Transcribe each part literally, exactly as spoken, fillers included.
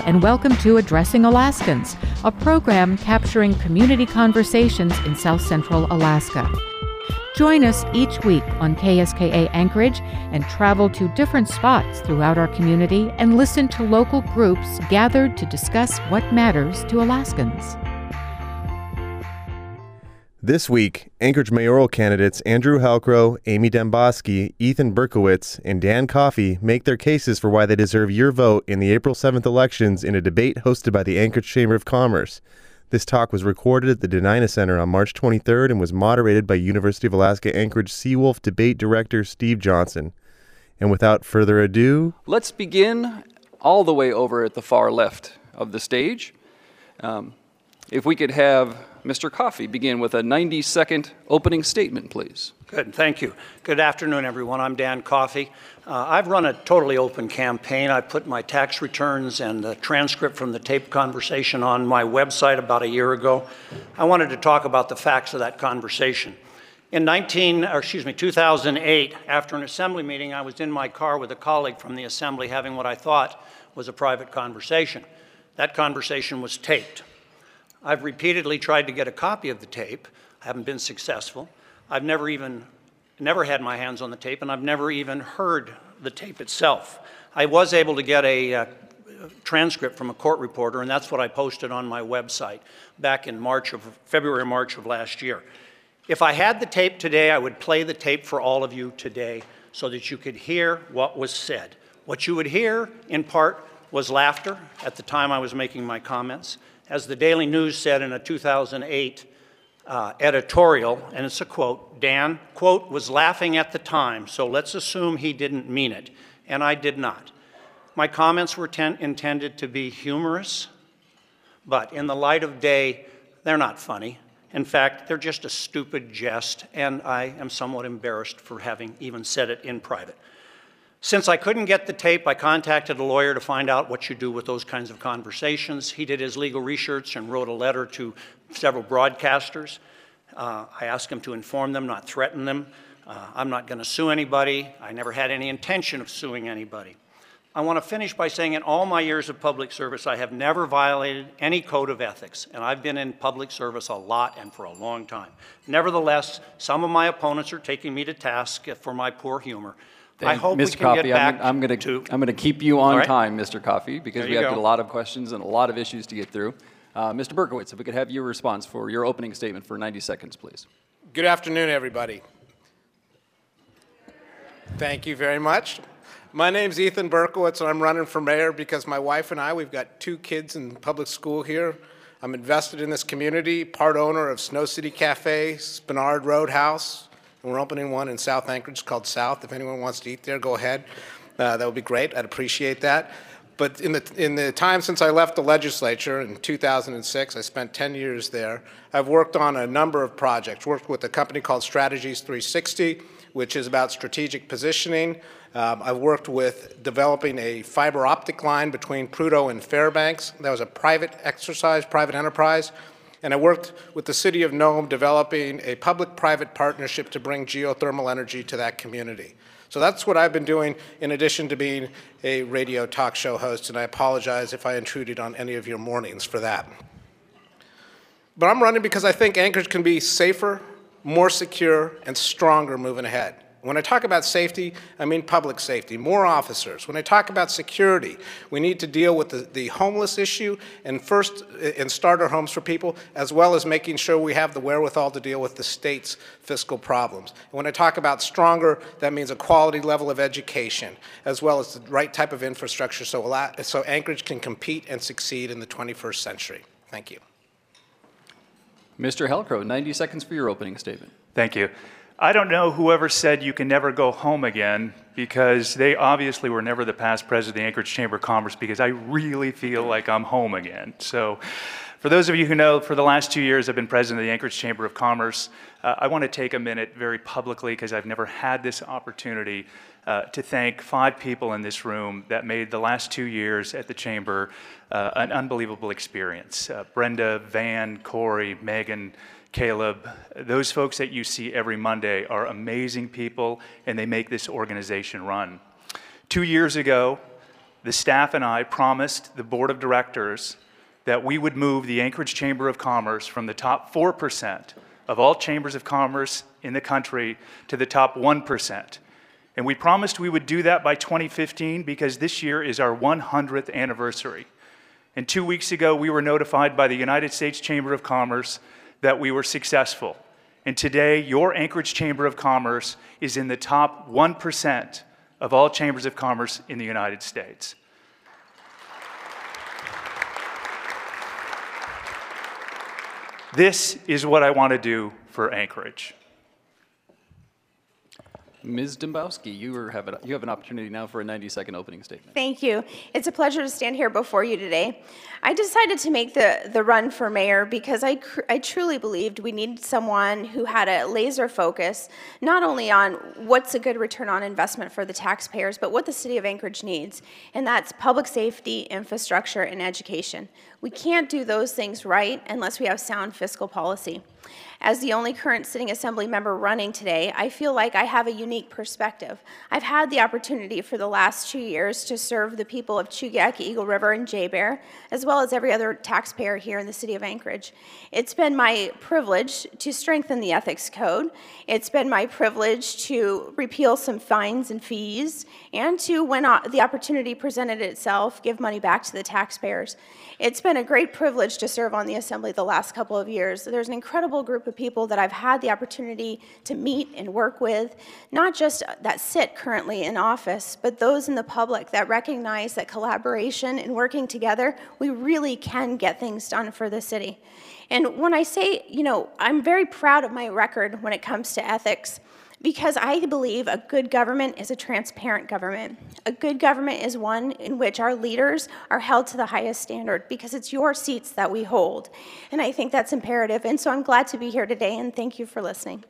and welcome to Addressing Alaskans, a program capturing community conversations in South Central Alaska. Join us each week on K S K A Anchorage and travel to different spots throughout our community and listen to local groups gathered to discuss what matters to Alaskans. This week, Anchorage mayoral candidates Andrew Halcrow, Amy Demboski, Ethan Berkowitz, and Dan Coffey make their cases for why they deserve your vote in the April seventh elections in a debate hosted by the Anchorage Chamber of Commerce. This talk was recorded at the Denina Center on March twenty-third and was moderated by University of Alaska Anchorage Seawolf debate director Steve Johnson. And without further ado, let's begin all the way over at the far left of the stage. Um, if we could have Mister Coffey begin with a ninety second opening statement, please. Good, thank you. Good afternoon, everyone. I'm Dan Coffey. Uh, I've run a totally open campaign. I put my tax returns and the transcript from the tape conversation on my website about a year ago. I wanted to talk about the facts of that conversation. In nineteen, or excuse me, two thousand eight, after an assembly meeting, I was in my car with a colleague from the assembly having what I thought was a private conversation. That conversation was taped. I've repeatedly tried to get a copy of the tape. I haven't been successful. I've never even, never had my hands on the tape, and I've never even heard the tape itself. I was able to get a uh, transcript from a court reporter, and that's what I posted on my website back in March of, February, March of last year. If I had the tape today, I would play the tape for all of you today so that you could hear what was said. What you would hear, in part, was laughter at the time I was making my comments. As the Daily News said in a two thousand eight uh, editorial, and it's a quote, Dan, quote, was laughing at the time, so let's assume he didn't mean it. And I did not. My comments were ten- intended to be humorous, but in the light of day, they're not funny. In fact, they're just a stupid jest, and I am somewhat embarrassed for having even said it in private. Since I couldn't get the tape, I contacted a lawyer to find out what you do with those kinds of conversations. He did his legal research and wrote a letter to several broadcasters. Uh, I asked him to inform them, not threaten them. Uh, I'm not going to sue anybody. I never had any intention of suing anybody. I want to finish by saying in all my years of public service, I have never violated any code of ethics, and I've been in public service a lot and for a long time. Nevertheless, some of my opponents are taking me to task for my poor humor. I hope Mister we can Coffey, get back I'm, I'm going to... I'm going to keep you on right. time, Mister Coffey, because there we have go. a lot of questions and a lot of issues to get through. Uh, Mister Berkowitz, if we could have your response for your opening statement for ninety seconds, please. Good afternoon, everybody. Thank you very much. My name's Ethan Berkowitz, and I'm running for mayor because my wife and I, we've got two kids in public school here. I'm invested in this community, part owner of Snow City Cafe, Spinard Roadhouse, and we're opening one in South Anchorage called South. If anyone wants to eat there, go ahead. Uh, that would be great. I'd appreciate that. But in the in the time since I left the legislature in two thousand six, I spent ten years there. I've worked on a number of projects. Worked with a company called Strategies three sixty, which is about strategic positioning. Um, I've worked with developing a fiber optic line between Prudhoe and Fairbanks. That was a private exercise, private enterprise. And I worked with the city of Nome developing a public-private partnership to bring geothermal energy to that community. So that's what I've been doing in addition to being a radio talk show host, and I apologize if I intruded on any of your mornings for that. But I'm running because I think Anchorage can be safer, more secure, and stronger moving ahead. When I talk about safety, I mean public safety, more officers. When I talk about security, we need to deal with the, the homeless issue and first and starter homes for people, as well as making sure we have the wherewithal to deal with the state's fiscal problems. And when I talk about stronger, that means a quality level of education, as well as the right type of infrastructure so, a lot, so Anchorage can compete and succeed in the twenty-first century. Thank you. Mister Halcrow, ninety seconds for your opening statement. Thank you. I don't know whoever said you can never go home again, because they obviously were never the past president of the Anchorage Chamber of Commerce, because I really feel like I'm home again. So for those of you who know, for the last two years I've been president of the Anchorage Chamber of Commerce. Uh, I want to take a minute very publicly, because I've never had this opportunity, uh, to thank five people in this room that made the last two years at the Chamber uh, an unbelievable experience. Uh, Brenda, Van, Corey, Megan, Caleb, those folks that you see every Monday are amazing people, and they make this organization run. Two years ago, the staff and I promised the board of directors that we would move the Anchorage Chamber of Commerce from the top four percent of all chambers of commerce in the country to the top one percent. And we promised we would do that by twenty fifteen because this year is our one hundredth anniversary. And two weeks ago, we were notified by the United States Chamber of Commerce that we were successful. And today, your Anchorage Chamber of Commerce is in the top one percent of all chambers of commerce in the United States. This is what I want to do for Anchorage. Miz Dembowski, you, are, have, a, you have an opportunity now for a ninety second opening statement. Thank you. It's a pleasure to stand here before you today. I decided to make the, the run for mayor because I, I truly believed we needed someone who had a laser focus, not only on what's a good return on investment for the taxpayers, but what the city of Anchorage needs, and that's public safety, infrastructure, and education. We can't do those things right unless we have sound fiscal policy. As the only current sitting assembly member running today, I feel like I have a unique perspective. I've had the opportunity for the last two years to serve the people of Chugach, Eagle River, and Jay-Bear, as well as every other taxpayer here in the city of Anchorage. It's been my privilege to strengthen the ethics code. It's been my privilege to repeal some fines and fees, and to, when the opportunity presented itself, give money back to the taxpayers. It's been a great privilege to serve on the assembly the last couple of years. There's an incredible group of people that I've had the opportunity to meet and work with, not just that sit currently in office, but those in the public that recognize that collaboration and working together, we really can get things done for the city. And when I say, you know, I'm very proud of my record when it comes to ethics, because I believe a good government is a transparent government. A good government is one in which our leaders are held to the highest standard, because it's your seats that we hold. And I think that's imperative. And so I'm glad to be here today, and thank you for listening.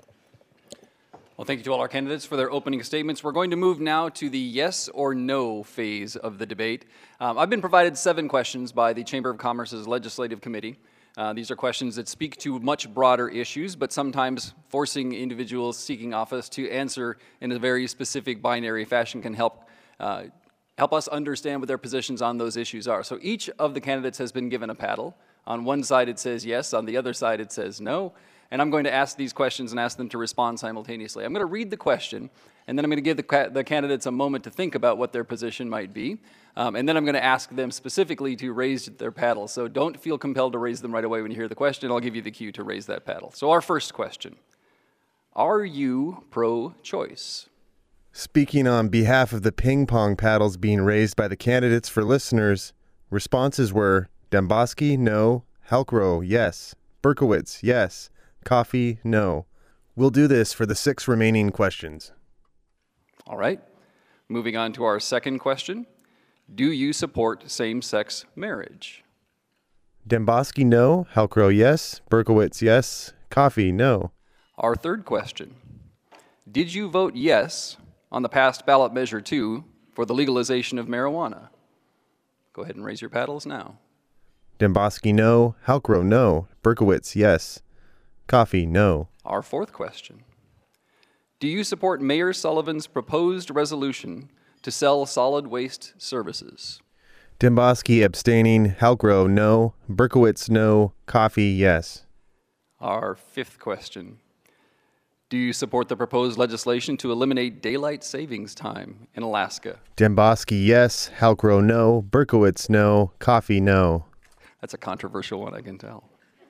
Well, thank you to all our candidates for their opening statements. We're going to move now to the yes or no phase of the debate. Um, I've been provided seven questions by the Chamber of Commerce's Legislative Committee. Uh, these are questions that speak to much broader issues, but sometimes forcing individuals seeking office to answer in a very specific binary fashion can help uh, help us understand what their positions on those issues are. So each of the candidates has been given a paddle. On one side it says yes, on the other side it says no. And I'm going to ask these questions and ask them to respond simultaneously. I'm going to read the question, and then I'm going to give the, ca the candidates a moment to think about what their position might be. Um, and then I'm going to ask them specifically to raise their paddle. So don't feel compelled to raise them right away when you hear the question. I'll give you the cue to raise that paddle. So our first question, are you pro-choice? Speaking on behalf of the ping pong paddles being raised by the candidates for listeners, responses were Dembowski, no. Halcrow, yes. Berkowitz, yes. Coffee, no. We'll do this for the six remaining questions. All right. Moving on to our second question. Do you support same-sex marriage? Dembowski, no. Halcrow, yes. Berkowitz, yes. Coffee, no. Our third question. Did you vote yes on the past ballot measure two for the legalization of marijuana? Go ahead and raise your paddles now. Dembowski, no. Halcrow, no. Berkowitz, yes. Coffee, no. Our fourth question. Do you support Mayor Sullivan's proposed resolution to sell solid waste services? Dembowski abstaining. Halcrow, no. Berkowitz, no. Coffee, yes. Our fifth question. Do you support the proposed legislation to eliminate daylight savings time in Alaska? Dembowski, yes. Halcrow, no. Berkowitz, no. Coffee, no. That's a controversial one, I can tell.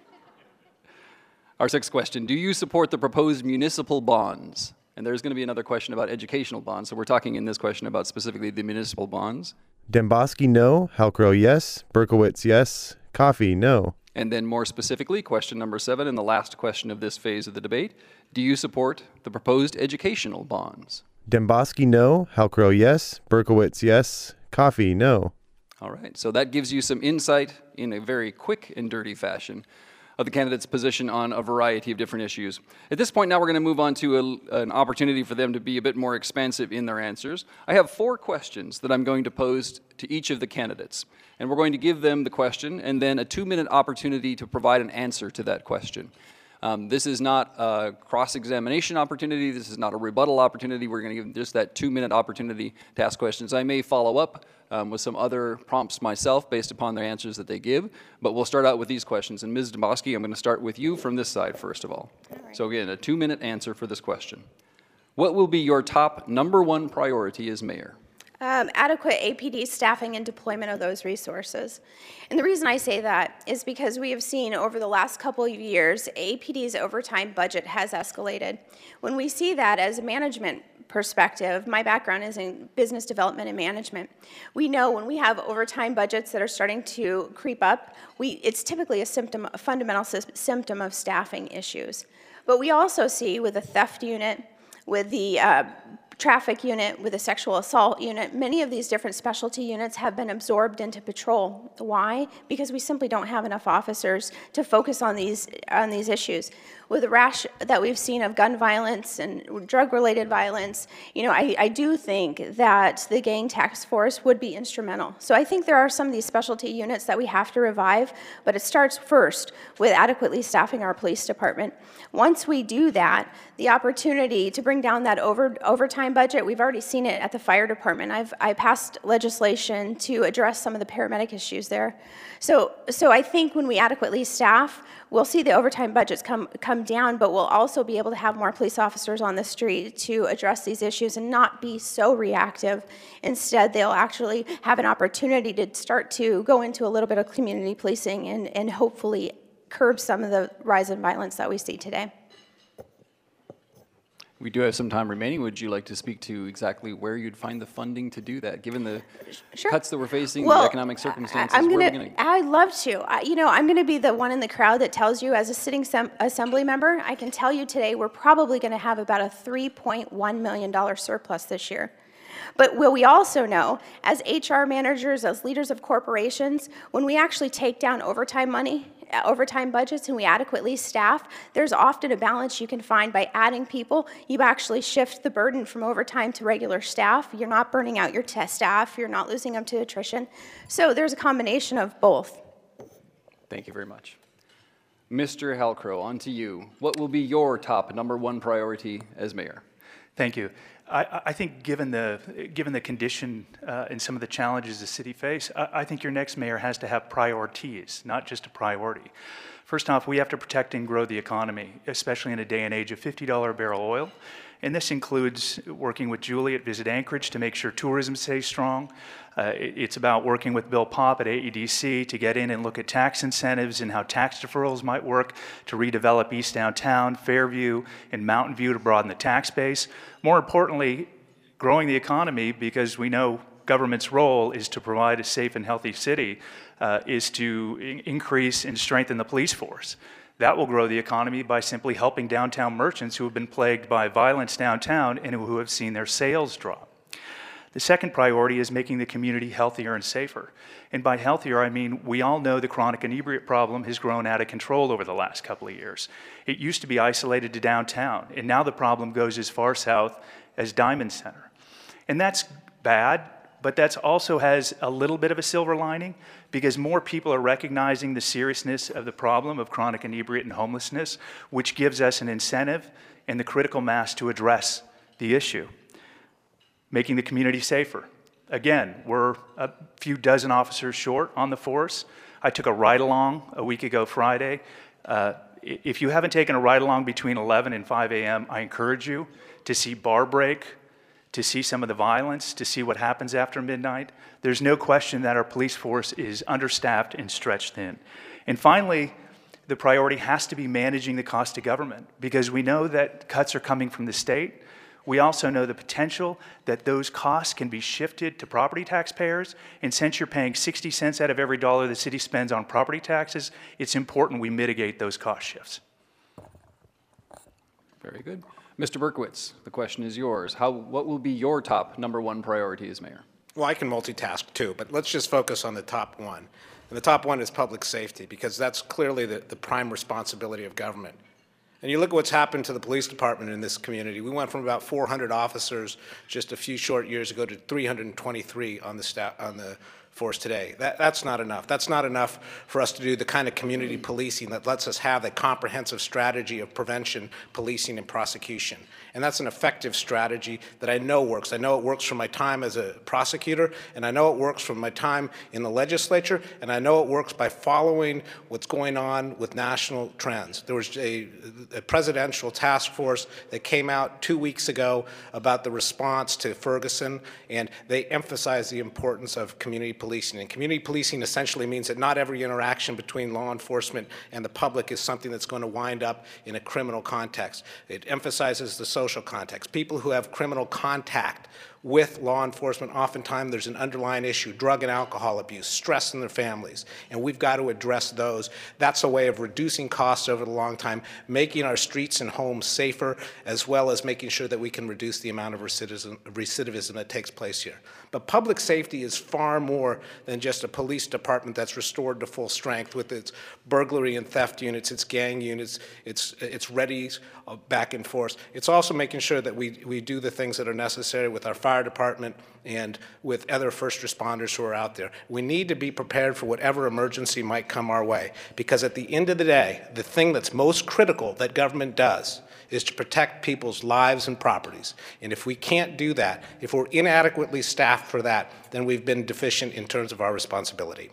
Our sixth question. Do you support the proposed municipal bonds? And there's going to be another question about educational bonds, so we're talking in this question about specifically the municipal bonds. Dembowski, no. Halcrow, yes. Berkowitz, yes. Coffee, no. And then more specifically, question number seven, and the last question of this phase of the debate. Do you support the proposed educational bonds? Dembowski, no. Halcrow, yes. Berkowitz, yes. Coffee, no. All right, so that gives you some insight in a very quick and dirty fashion of the candidate's position on a variety of different issues. At this point now we're going to move on to a, an opportunity for them to be a bit more expansive in their answers. I have four questions that I'm going to pose to each of the candidates, and we're going to give them the question and then a two-minute opportunity to provide an answer to that question. Um, this is not a cross-examination opportunity. This is not a rebuttal opportunity. We're going to give them just that two-minute opportunity to ask questions. I may follow up um, with some other prompts myself based upon the answers that they give, but we'll start out with these questions. And Miz Dembosky, I'm going to start with you from this side first of all. all right. So again, a two-minute answer for this question. What will be your top number one priority as mayor? Um, adequate A P D staffing and deployment of those resources. And the reason I say that is because we have seen over the last couple of years, A P D's overtime budget has escalated. When we see that as a management perspective, my background is in business development and management. We know when we have overtime budgets that are starting to creep up, we, it's typically a symptom, a fundamental symptom of staffing issues. But we also see with the theft unit, with the uh, traffic unit, with the sexual assault unit, many of these different specialty units have been absorbed into patrol. Why? Because we simply don't have enough officers to focus on these, on these issues. With the rash that we've seen of gun violence and drug-related violence, you know, I, I do think that the gang task force would be instrumental. So I think there are some of these specialty units that we have to revive, but it starts first with adequately staffing our police department. Once we do that, the opportunity to bring down that over, overtime budget, we've already seen it at the fire department. I've I passed legislation to address some of the paramedic issues there. So, so I think when we adequately staff, we'll see the overtime budgets come, come down, but we'll also be able to have more police officers on the street to address these issues and not be so reactive. Instead, they'll actually have an opportunity to start to go into a little bit of community policing and, and hopefully curb some of the rise in violence that we see today. We do have some time remaining. Would you like to speak to exactly where you'd find the funding to do that, given the sure. cuts that we're facing, well, the economic circumstances? I'm gonna, gonna, I'd love to. I, you know, I'm going to be the one in the crowd that tells you, as a sitting sem assembly member, I can tell you today we're probably going to have about a three point one million dollar surplus this year. But what we also know, as H R managers, as leaders of corporations, when we actually take down overtime money, overtime budgets, and we adequately staff, there's often a balance you can find by adding people. You actually shift the burden from overtime to regular staff. You're not burning out your test staff. You're not losing them to attrition. So there's a combination of both. Thank you very much. Mister Halcrow, on to you. What will be your top number one priority as mayor? Thank you. I, I think given the, given the condition uh, and some of the challenges the city face, I, I think your next mayor has to have priorities, not just a priority. First off, we have to protect and grow the economy, especially in a day and age of fifty dollar a barrel oil. And this includes working with Julie at Visit Anchorage to make sure tourism stays strong. Uh, it, it's about working with Bill Popp at A E D C to get in and look at tax incentives and how tax deferrals might work to redevelop East Downtown, Fairview, and Mountain View to broaden the tax base. More importantly, growing the economy, because we know government's role is to provide a safe and healthy city, uh, is to in increase and strengthen the police force. That will grow the economy by simply helping downtown merchants who have been plagued by violence downtown and who have seen their sales drop. The second priority is making the community healthier and safer. And by healthier, I mean we all know the chronic inebriate problem has grown out of control over the last couple of years. It used to be isolated to downtown, and now the problem goes as far south as Diamond Center. And that's bad, but that also has a little bit of a silver lining, because more people are recognizing the seriousness of the problem of chronic inebriate and homelessness, which gives us an incentive and the critical mass to address the issue. Making the community safer. Again, we're a few dozen officers short on the force. I took a ride-along a week ago Friday. Uh, if you haven't taken a ride-along between eleven and five A M, I encourage you to see bar break, to see some of the violence, to see what happens after midnight. There's no question that our police force is understaffed and stretched thin. And finally, the priority has to be managing the cost of government, because we know that cuts are coming from the state. We also know the potential that those costs can be shifted to property taxpayers. And since you're paying sixty cents out of every dollar the city spends on property taxes, it's important we mitigate those cost shifts. Very good. Mister Berkowitz, the question is yours. How, what will be your top number one priority as mayor? Well, I can multitask too, but let's just focus on the top one. And the top one is public safety, because that's clearly the, the prime responsibility of government. And you look at what's happened to the police department in this community. We went from about four hundred officers just a few short years ago to three hundred twenty-three on the, staff, on the force today. That, that's not enough. That's not enough for us to do the kind of community policing that lets us have a comprehensive strategy of prevention, policing, and prosecution. And that's an effective strategy that I know works. I know it works from my time as a prosecutor, and I know it works from my time in the legislature, and I know it works by following what's going on with national trends. There was a, a presidential task force that came out two weeks ago about the response to Ferguson, and they emphasized the importance of community policing. And community policing essentially means that not every interaction between law enforcement and the public is something that's going to wind up in a criminal context. It emphasizes the social context. People who have criminal contact with law enforcement, oftentimes there's an underlying issue, drug and alcohol abuse, stress in their families, and we've got to address those. That's a way of reducing costs over the long time, making our streets and homes safer, as well as making sure that we can reduce the amount of recidivism, recidivism that takes place here. But public safety is far more than just a police department that's restored to full strength with its burglary and theft units, its gang units, its, its readies back and forth. It's also making sure that we, we do the things that are necessary with our fire department and with other first responders who are out there. We need to be prepared for whatever emergency might come our way, because at the end of the day, the thing that's most critical that government does is to protect people's lives and properties. And if we can't do that, if we're inadequately staffed for that, then we've been deficient in terms of our responsibility.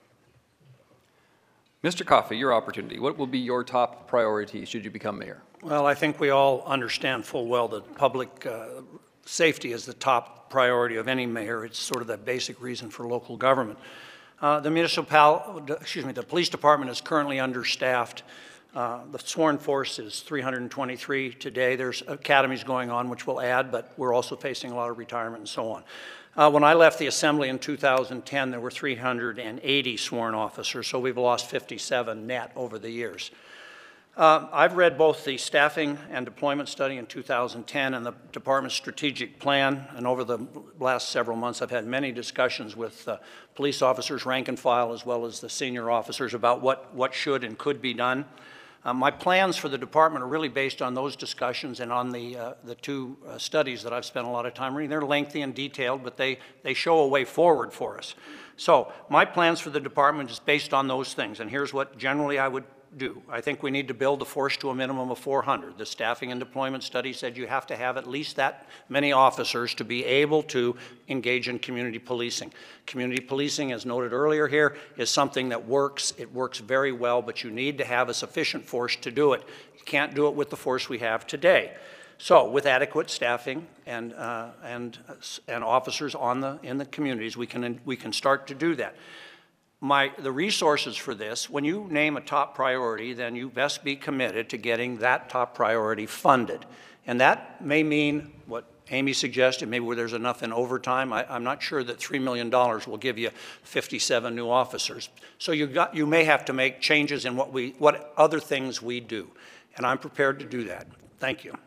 Mister Coffey, your opportunity. What will be your top priority should you become mayor? Well, I think we all understand full well that public uh, safety is the top priority of any mayor. It's sort of the basic reason for local government. Uh, the municipal, excuse me, the police department is currently understaffed. Uh, the sworn force is three hundred twenty-three today. There's academies going on, which will add, but we're also facing a lot of retirement and so on. Uh, when I left the Assembly in two thousand ten, there were three hundred eighty sworn officers, so we've lost fifty-seven net over the years. Uh, I've read both the staffing and deployment study in two thousand ten and the department's strategic plan, and over the last several months I've had many discussions with uh, police officers, rank and file, as well as the senior officers about what, what should and could be done. Uh, my plans for the department are really based on those discussions and on the, uh, the two uh, studies that I've spent a lot of time reading. They're lengthy and detailed, but they, they show a way forward for us. So my plans for the department is based on those things, and here's what generally I would do. I think we need to build the force to a minimum of four hundred. The staffing and deployment study said you have to have at least that many officers to be able to engage in community policing. Community policing, as noted earlier here, is something that works. It works very well, but you need to have a sufficient force to do it. You can't do it with the force we have today. So with adequate staffing and, uh, and, and officers on the, in the communities, we can, we can start to do that. My, the resources for this, when you name a top priority, then you best be committed to getting that top priority funded. And that may mean what Amy suggested, maybe where there's enough in overtime. I, I'm not sure that three million dollars will give you fifty-seven new officers. So you, got, you may have to make changes in what, we, what other things we do. And I'm prepared to do that. Thank you.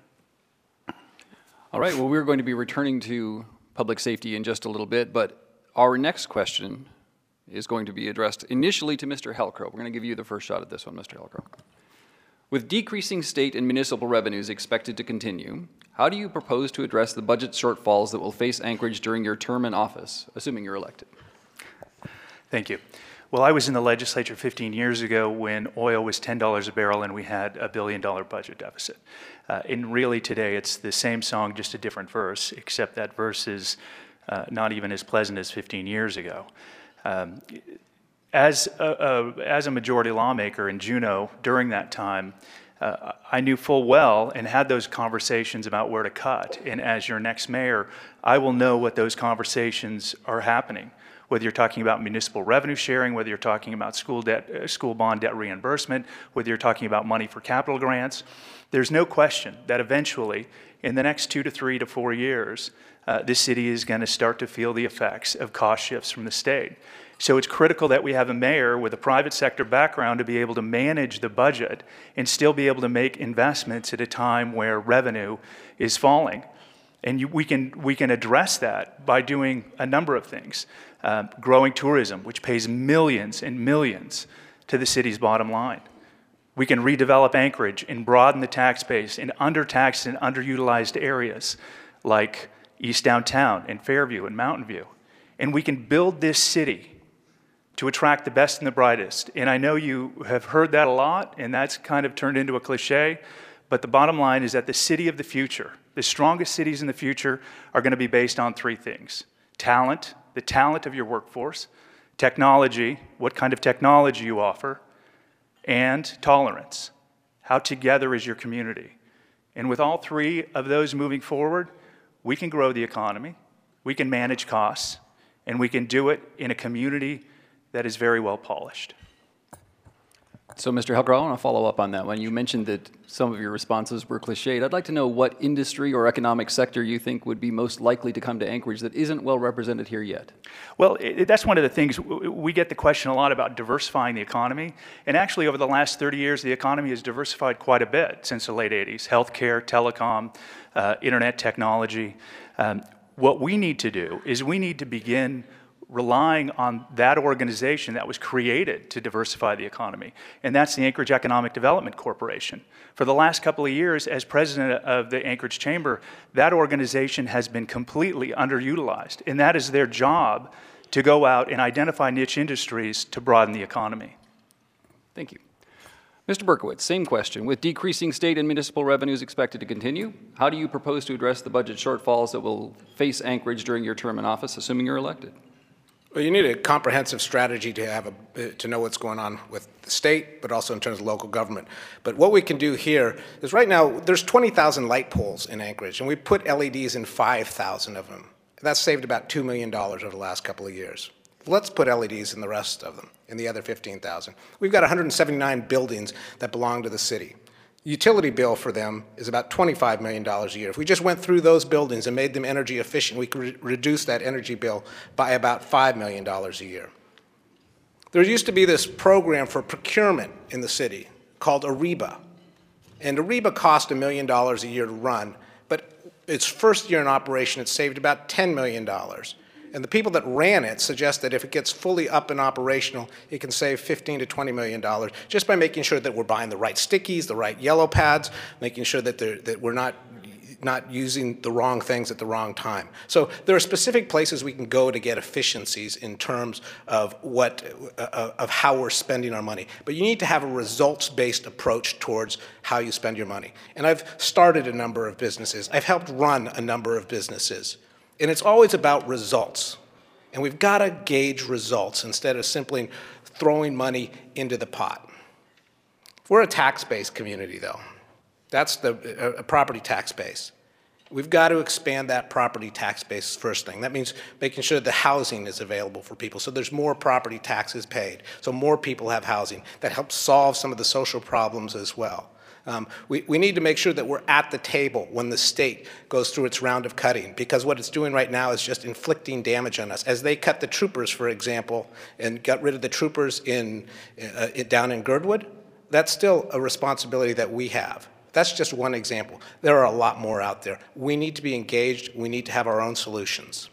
All right, well, we're going to be returning to public safety in just a little bit, but our next question is going to be addressed initially to Mister Helcrow. We're going to give you the first shot at this one, Mister Helcrow. With decreasing state and municipal revenues expected to continue, how do you propose to address the budget shortfalls that will face Anchorage during your term in office, assuming you're elected? Thank you. Well, I was in the legislature fifteen years ago when oil was ten dollars a barrel and we had a billion dollar budget deficit. Uh, and really today it's the same song, just a different verse, except that verse is uh, not even as pleasant as fifteen years ago. Um, as, a, a, as a majority lawmaker in Juneau during that time, uh, I knew full well and had those conversations about where to cut. And as your next mayor, I will know what those conversations are happening. Whether you're talking about municipal revenue sharing, whether you're talking about school debt, uh, school bond debt reimbursement, whether you're talking about money for capital grants, there's no question that eventually, in the next two to three to four years, uh, this city is going to start to feel the effects of cost shifts from the state. So it's critical that we have a mayor with a private sector background to be able to manage the budget and still be able to make investments at a time where revenue is falling. And you, we can, we can address that by doing a number of things. Uh, growing tourism, which pays millions and millions to the city's bottom line. We can redevelop Anchorage and broaden the tax base in undertaxed and underutilized areas like East Downtown and Fairview and Mountain View. And we can build this city to attract the best and the brightest. And I know you have heard that a lot, and that's kind of turned into a cliche, but the bottom line is that the city of the future, the strongest cities in the future, are going to be based on three things: talent, the talent of your workforce; technology, what kind of technology you offer; and tolerance, how together is your community. And with all three of those moving forward, we can grow the economy, we can manage costs, and we can do it in a community that is very well polished. So, Mister Helker, I want to follow up on that one. You mentioned that some of your responses were cliched. I'd like to know what industry or economic sector you think would be most likely to come to Anchorage that isn't well represented here yet. Well, it, that's one of the things. We get the question a lot about diversifying the economy. And actually, over the last thirty years, the economy has diversified quite a bit since the late eighties. Healthcare, telecom, uh, internet technology. Um, what we need to do is we need to begin relying on that organization that was created to diversify the economy, and that's the Anchorage Economic Development Corporation. For the last couple of years, as president of the Anchorage Chamber, that organization has been completely underutilized, and that is their job, to go out and identify niche industries to broaden the economy. Thank you. Mister Berkowitz, same question. With decreasing state and municipal revenues expected to continue, how do you propose to address the budget shortfalls that will face Anchorage during your term in office, assuming you're elected? Well, you need a comprehensive strategy to have a, to know what's going on with the state, but also in terms of local government. But what we can do here is, right now, there's twenty thousand light poles in Anchorage, and we put L E Ds in five thousand of them. That's saved about two million dollars over the last couple of years. Let's put L E Ds in the rest of them, in the other fifteen thousand. We've got one hundred seventy-nine buildings that belong to the city. Utility bill for them is about twenty-five million dollars a year. If we just went through those buildings and made them energy efficient, we could re reduce that energy bill by about five million dollars a year. There used to be this program for procurement in the city called AREBA. And AREBA cost a million dollars a year to run, but its first year in operation, it saved about ten million dollars. And the people that ran it suggest that if it gets fully up and operational, it can save fifteen to twenty million dollars just by making sure that we're buying the right stickies, the right yellow pads, making sure that, that we're not, not using the wrong things at the wrong time. So there are specific places we can go to get efficiencies in terms of, what, uh, of how we're spending our money. But you need to have a results-based approach towards how you spend your money. And I've started a number of businesses. I've helped run a number of businesses. And it's always about results. And we've got to gauge results instead of simply throwing money into the pot. We're a tax-based community, though. That's the uh, property tax base. We've got to expand that property tax base first thing. That means making sure the housing is available for people, so there's more property taxes paid, so more people have housing. That helps solve some of the social problems as well. Um, we, we need to make sure that we're at the table when the state goes through its round of cutting, because what it's doing right now is just inflicting damage on us. As they cut the troopers, for example, and got rid of the troopers in, uh, down in Girdwood, that's still a responsibility that we have. That's just one example. There are a lot more out there. We need to be engaged. We need to have our own solutions.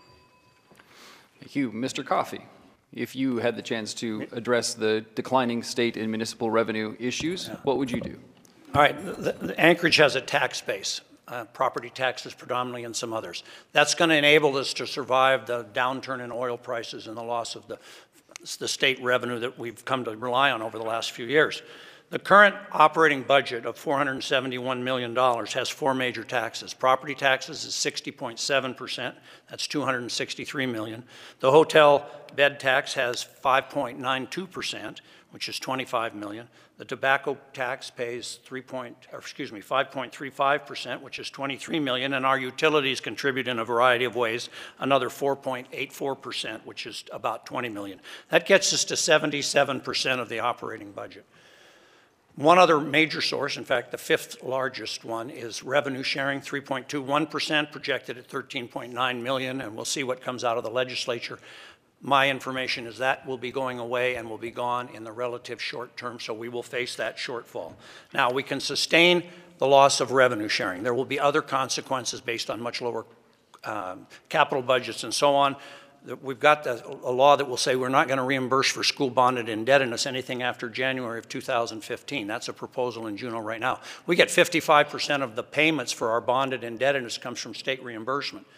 Thank you. Mister Coffey, if you had the chance to address the declining state and municipal revenue issues, what would you do? All right, the, the Anchorage has a tax base, uh, property taxes predominantly and some others. That's going to enable us to survive the downturn in oil prices and the loss of the, the state revenue that we've come to rely on over the last few years. The current operating budget of four hundred seventy-one million dollars has four major taxes. Property taxes is sixty point seven percent, that's two hundred sixty-three million dollars. The hotel bed tax has five point nine two percent, which is twenty-five million dollars. The tobacco tax pays three point, or excuse me, five point three five percent, which is twenty-three million dollars, and our utilities contribute in a variety of ways, another four point eight four percent, which is about twenty million dollars. That gets us to seventy-seven percent of the operating budget. One other major source, in fact, the fifth largest one, is revenue sharing, three point two one percent, projected at thirteen point nine million dollars, and we'll see what comes out of the legislature. My information is that will be going away and will be gone in the relative short term, so we will face that shortfall. Now, we can sustain the loss of revenue sharing. There will be other consequences based on much lower um, capital budgets and so on. We've got the, a law that will say we're not going to reimburse for school bonded indebtedness anything after January of two thousand fifteen. That's a proposal in Juneau right now. We get fifty-five percent of the payments for our bonded indebtedness comes from state reimbursement.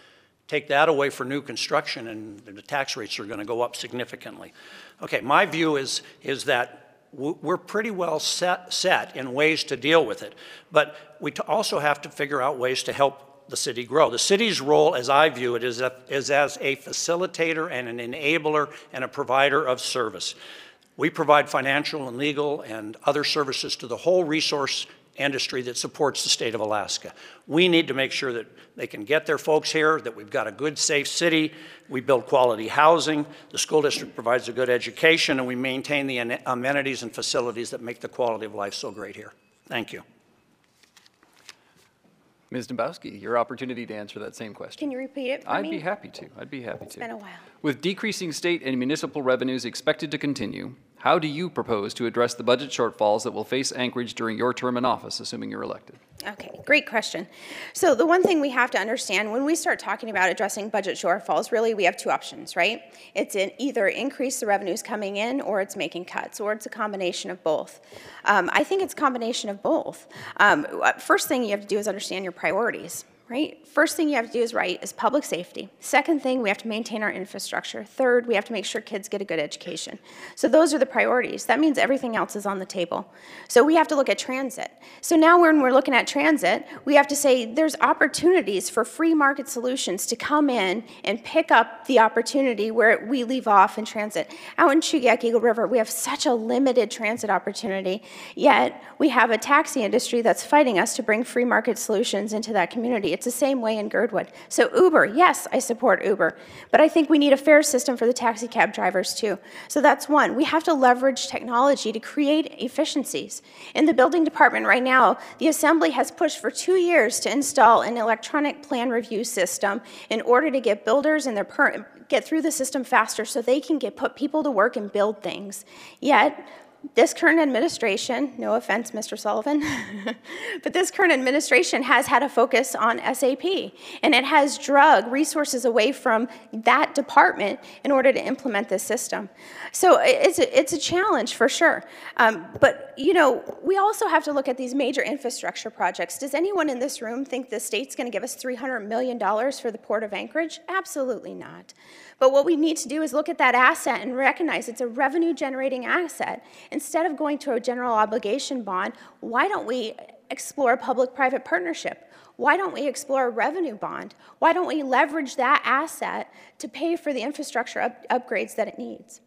Take that away for new construction and the tax rates are going to go up significantly. Okay, my view is, is that we're pretty well set, set in ways to deal with it, but we also have to figure out ways to help the city grow. The city's role, as I view it, is, a, is as a facilitator and an enabler and a provider of service. We provide financial and legal and other services to the whole resource industry that supports the state of Alaska. We need to make sure that they can get their folks here, that we've got a good, safe city, we build quality housing, the school district provides a good education, and we maintain the amenities and facilities that make the quality of life so great here. Thank you. Miz Dembowski, your opportunity to answer that same question. Can you repeat it for I'd me? be happy to. I'd be happy to. It's been a while. With decreasing state and municipal revenues expected to continue, how do you propose to address the budget shortfalls that will face Anchorage during your term in office, assuming you're elected? Okay, great question. So the one thing we have to understand when we start talking about addressing budget shortfalls, really we have two options, right? It's in either increase the revenues coming in or it's making cuts, or it's a combination of both. Um, I think it's a combination of both. Um, first thing you have to do is understand your priorities. Right? First thing you have to do is right is public safety. Second thing, we have to maintain our infrastructure. Third, we have to make sure kids get a good education. So those are the priorities. That means everything else is on the table. So we have to look at transit. So now when we're looking at transit, we have to say there's opportunities for free market solutions to come in and pick up the opportunity where we leave off in transit. Out in Chugiak Eagle River, we have such a limited transit opportunity, yet we have a taxi industry that's fighting us to bring free market solutions into that community. It's the same way in Girdwood. So Uber, yes, I support Uber, but I think we need a fair system for the taxi cab drivers too. So that's one. We have to leverage technology to create efficiencies. In the building department right now, the Assembly has pushed for two years to install an electronic plan review system in order to get builders and their per get through the system faster so they can get put people to work and build things. Yet, this current administration, no offense, Mister Sullivan, but this current administration has had a focus on S A P, and it has drug resources away from that department in order to implement this system. So it's a, it's a challenge for sure. Um, but, you know, we also have to look at these major infrastructure projects. Does anyone in this room think the state's going to give us three hundred million dollars for the Port of Anchorage? Absolutely not. But what we need to do is look at that asset and recognize it's a revenue-generating asset. Instead of going to a general obligation bond, why don't we explore a public-private partnership? Why don't we explore a revenue bond? Why don't we leverage that asset to pay for the infrastructure up upgrades that it needs?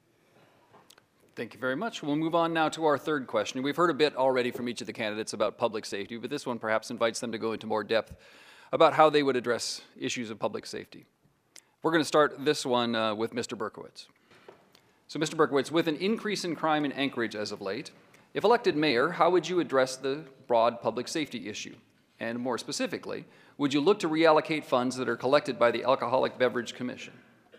Thank you very much. We'll move on now to our third question. We've heard a bit already from each of the candidates about public safety, but this one perhaps invites them to go into more depth about how they would address issues of public safety. We're going to start this one uh, with Mister Berkowitz. So, Mister Berkowitz, with an increase in crime in Anchorage as of late, if elected mayor, how would you address the broad public safety issue? And more specifically, would you look to reallocate funds that are collected by the Alcoholic Beverage Commission?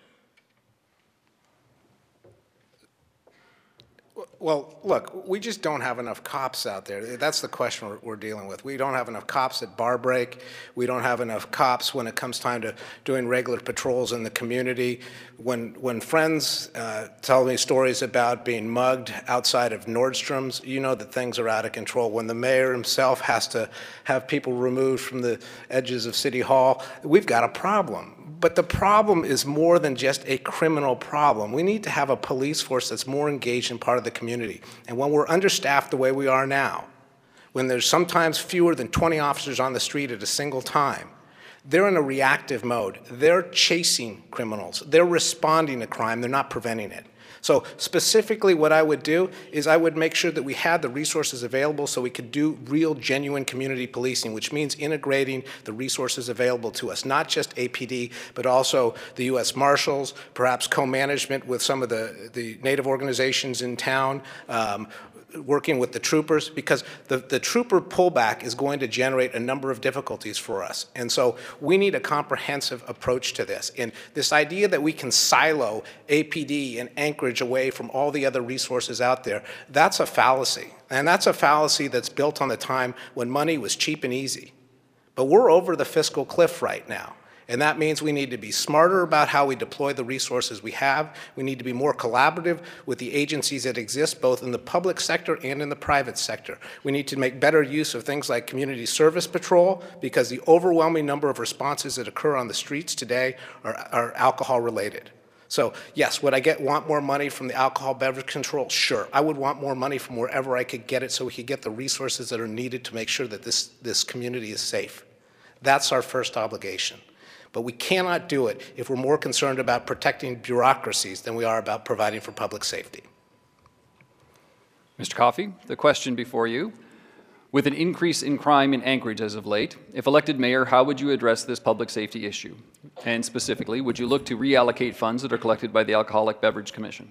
Well, look, we just don't have enough cops out there. That's the question we're, we're dealing with. We don't have enough cops at bar break. We don't have enough cops when it comes time to doing regular patrols in the community. When, when friends uh, tell me stories about being mugged outside of Nordstrom's, you know that things are out of control. When the mayor himself has to have people removed from the edges of City Hall, we've got a problem. But the problem is more than just a criminal problem. We need to have a police force that's more engaged in part of the community. And when we're understaffed the way we are now, when there's sometimes fewer than twenty officers on the street at a single time, they're in a reactive mode. They're chasing criminals. They're responding to crime. They're not preventing it. So specifically what I would do is I would make sure that we had the resources available so we could do real, genuine community policing, which means integrating the resources available to us, not just A P D, but also the U S Marshals, perhaps co-management with some of the, the Native organizations in town, um, working with the troopers, because the, the trooper pullback is going to generate a number of difficulties for us. And so we need a comprehensive approach to this. And this idea that we can silo A P D and Anchorage away from all the other resources out there, that's a fallacy. And that's a fallacy that's built on the time when money was cheap and easy. But we're over the fiscal cliff right now. And that means we need to be smarter about how we deploy the resources we have. We need to be more collaborative with the agencies that exist both in the public sector and in the private sector. We need to make better use of things like Community Service Patrol, because the overwhelming number of responses that occur on the streets today are, are alcohol related. So yes, would I get want more money from the alcohol beverage control? Sure. I would want more money from wherever I could get it so we could get the resources that are needed to make sure that this, this community is safe. That's our first obligation. But we cannot do it if we're more concerned about protecting bureaucracies than we are about providing for public safety. Mister Coffey, the question before you. With an increase in crime in Anchorage as of late, if elected mayor, how would you address this public safety issue? And specifically, would you look to reallocate funds that are collected by the Alcoholic Beverage Commission?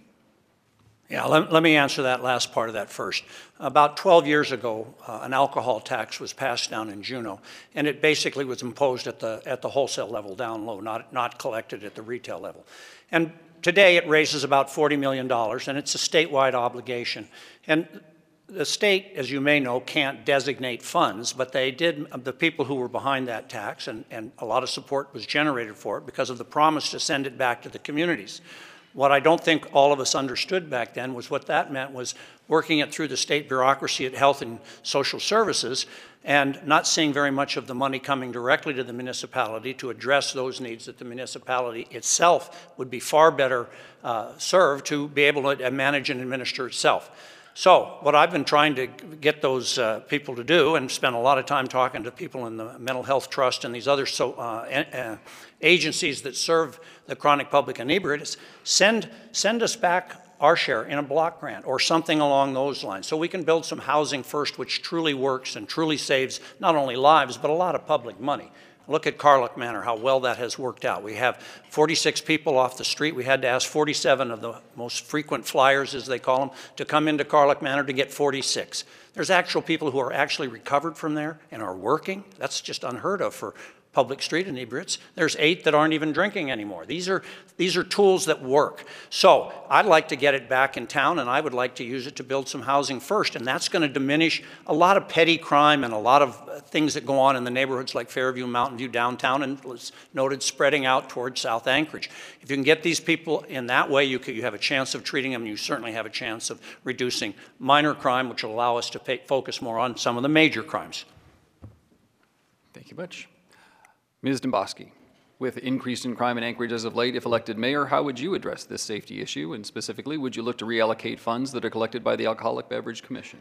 Yeah, let, let me answer that last part of that first. About twelve years ago, uh, an alcohol tax was passed down in Juneau, and it basically was imposed at the, at the wholesale level down low, not, not collected at the retail level. And today it raises about forty million dollars, and it's a statewide obligation. And the state, as you may know, can't designate funds, but they did, the people who were behind that tax, and, and a lot of support was generated for it because of the promise to send it back to the communities. What I don't think all of us understood back then was what that meant was working it through the state bureaucracy at Health and Social Services and not seeing very much of the money coming directly to the municipality to address those needs that the municipality itself would be far better uh, served to be able to manage and administer itself. So what I've been trying to get those uh, people to do, and spend a lot of time talking to people in the Mental Health Trust and these other so, uh, uh, agencies that serve the chronic public inebriate, is send, send us back our share in a block grant or something along those lines so we can build some housing first which truly works and truly saves not only lives but a lot of public money. Look at Carlock Manor, how well that has worked out. We have forty-six people off the street. We had to ask forty-seven of the most frequent flyers, as they call them, to come into Carlock Manor to get forty-six. There's actual people who are actually recovered from there and are working. That's just unheard of for public street inebriates. There's eight that aren't even drinking anymore. These are, these are tools that work. So I'd like to get it back in town, and I would like to use it to build some housing first, and that's going to diminish a lot of petty crime and a lot of things that go on in the neighborhoods like Fairview, Mountain View, downtown, and as noted, spreading out towards South Anchorage. If you can get these people in that way, you, could, you have a chance of treating them, and you certainly have a chance of reducing minor crime, which will allow us to pay, focus more on some of the major crimes. Thank you much. Miz Demboski, with increase in crime in Anchorage as of late, if elected mayor, how would you address this safety issue? And specifically, would you look to reallocate funds that are collected by the Alcoholic Beverage Commission?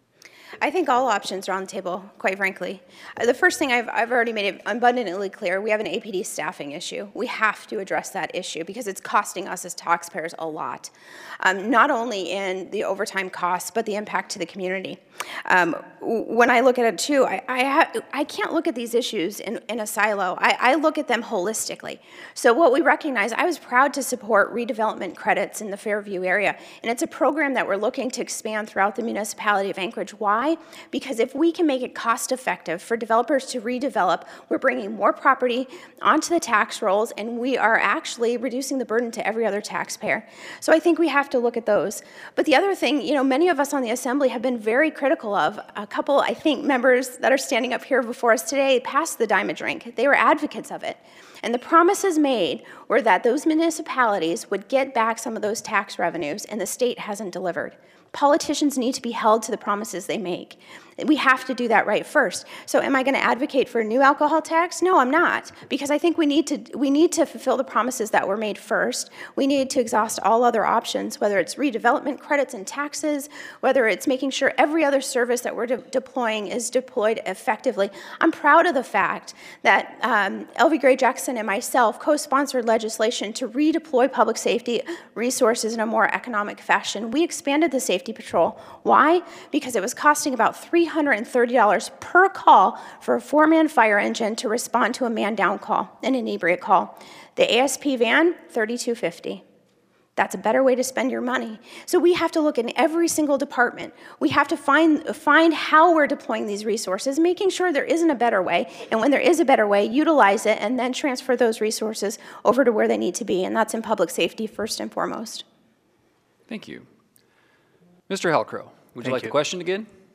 I think all options are on the table, quite frankly. Uh, the first thing I've, I've already made it abundantly clear, we have an A P D staffing issue. We have to address that issue because it's costing us as taxpayers a lot, um, not only in the overtime costs, but the impact to the community. Um, when I look at it too, I, I, ha I can't look at these issues in, in a silo. I, I look at them holistically. So what we recognize, I was proud to support redevelopment credits in the Fairview area, and it's a program that we're looking to expand throughout the municipality of Anchorage. Why? Because if we can make it cost effective for developers to redevelop, we're bringing more property onto the tax rolls, and we are actually reducing the burden to every other taxpayer. So I think we have to look at those. But the other thing, you know, many of us on the Assembly have been very critical of. A couple, I think, members that are standing up here before us today passed the dime a drink. They were advocates of it. And the promises made were that those municipalities would get back some of those tax revenues, and the state hasn't delivered. Politicians need to be held to the promises they make. We have to do that right first. So am I going to advocate for a new alcohol tax? No, I'm not, because I think we need to we need to fulfill the promises that were made first. We need to exhaust all other options, whether it's redevelopment credits and taxes, whether it's making sure every other service that we're de deploying is deployed effectively. I'm proud of the fact that um, L V Gray Jackson and myself co-sponsored legislation to redeploy public safety resources in a more economic fashion. We expanded the safety patrol. Why? Because it was costing about three hundred thirty dollars per call for a four-man fire engine to respond to a man-down call, an inebriate call. The A S P van, thirty-two fifty. That's a better way to spend your money. So we have to look in every single department. We have to find, find how we're deploying these resources, making sure there isn't a better way, and when there is a better way, utilize it, and then transfer those resources over to where they need to be, and that's in public safety first and foremost. Thank you. Mister Halcrow, would you Thank like you. the question again?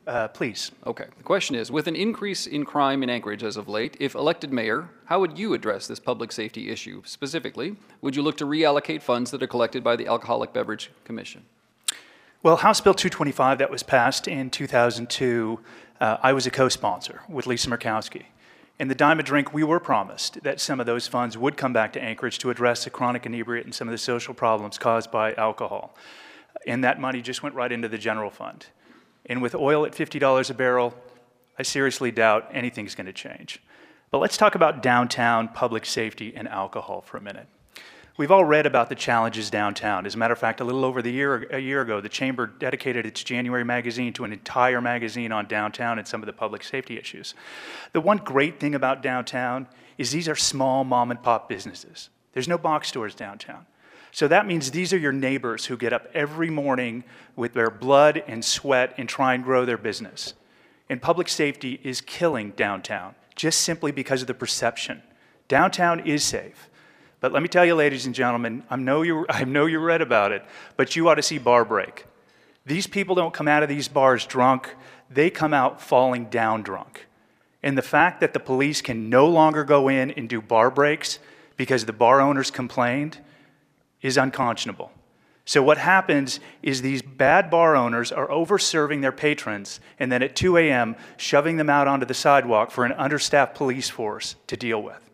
Uh, please. Okay. The question is, with an increase in crime in Anchorage as of late, if elected mayor, how would you address this public safety issue? Specifically, would you look to reallocate funds that are collected by the Alcoholic Beverage Commission? Well, House Bill two twenty-five that was passed in two thousand two, uh, I was a co-sponsor with Lisa Murkowski. In the Dime a Drink, we were promised that some of those funds would come back to Anchorage to address the chronic inebriate and some of the social problems caused by alcohol. And that money just went right into the general fund. And with oil at fifty dollars a barrel, I seriously doubt anything's going to change. But let's talk about downtown public safety and alcohol for a minute. We've all read about the challenges downtown. As a matter of fact, a little over the year, a year ago, the Chamber dedicated its January magazine to an entire magazine on downtown and some of the public safety issues. The one great thing about downtown is these are small mom and pop businesses. There's no box stores downtown. So that means these are your neighbors who get up every morning with their blood and sweat and try and grow their business. And public safety is killing downtown, just simply because of the perception. Downtown is safe. But let me tell you, ladies and gentlemen, I know you, I know you read about it, but you ought to see Bar Break. These people don't come out of these bars drunk. They come out falling down drunk. And the fact that the police can no longer go in and do bar breaks because the bar owners complained is unconscionable. So what happens is these bad bar owners are over-serving their patrons and then at two A M shoving them out onto the sidewalk for an understaffed police force to deal with.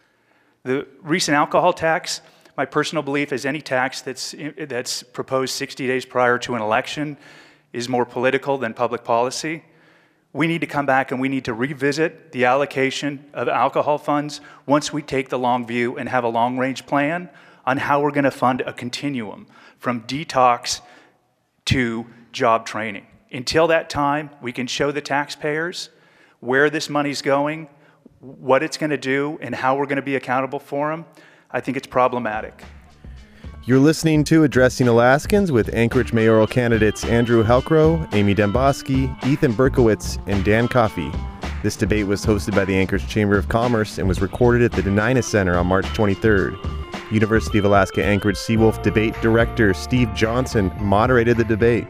The recent alcohol tax, my personal belief is any tax that's, that's proposed sixty days prior to an election is more political than public policy. We need to come back and we need to revisit the allocation of alcohol funds once we take the long view and have a long-range plan on how we're going to fund a continuum from detox to job training. Until that time, we can show the taxpayers where this money's going, what it's going to do, and how we're going to be accountable for them. I think it's problematic. You're listening to Addressing Alaskans with Anchorage mayoral candidates Andrew Halcrow, Amy Demboski, Ethan Berkowitz, and Dan Coffey. This debate was hosted by the Anchorage Chamber of Commerce and was recorded at the Denina Center on March twenty-third. University of Alaska Anchorage Seawolf debate director Steve Johnson moderated the debate.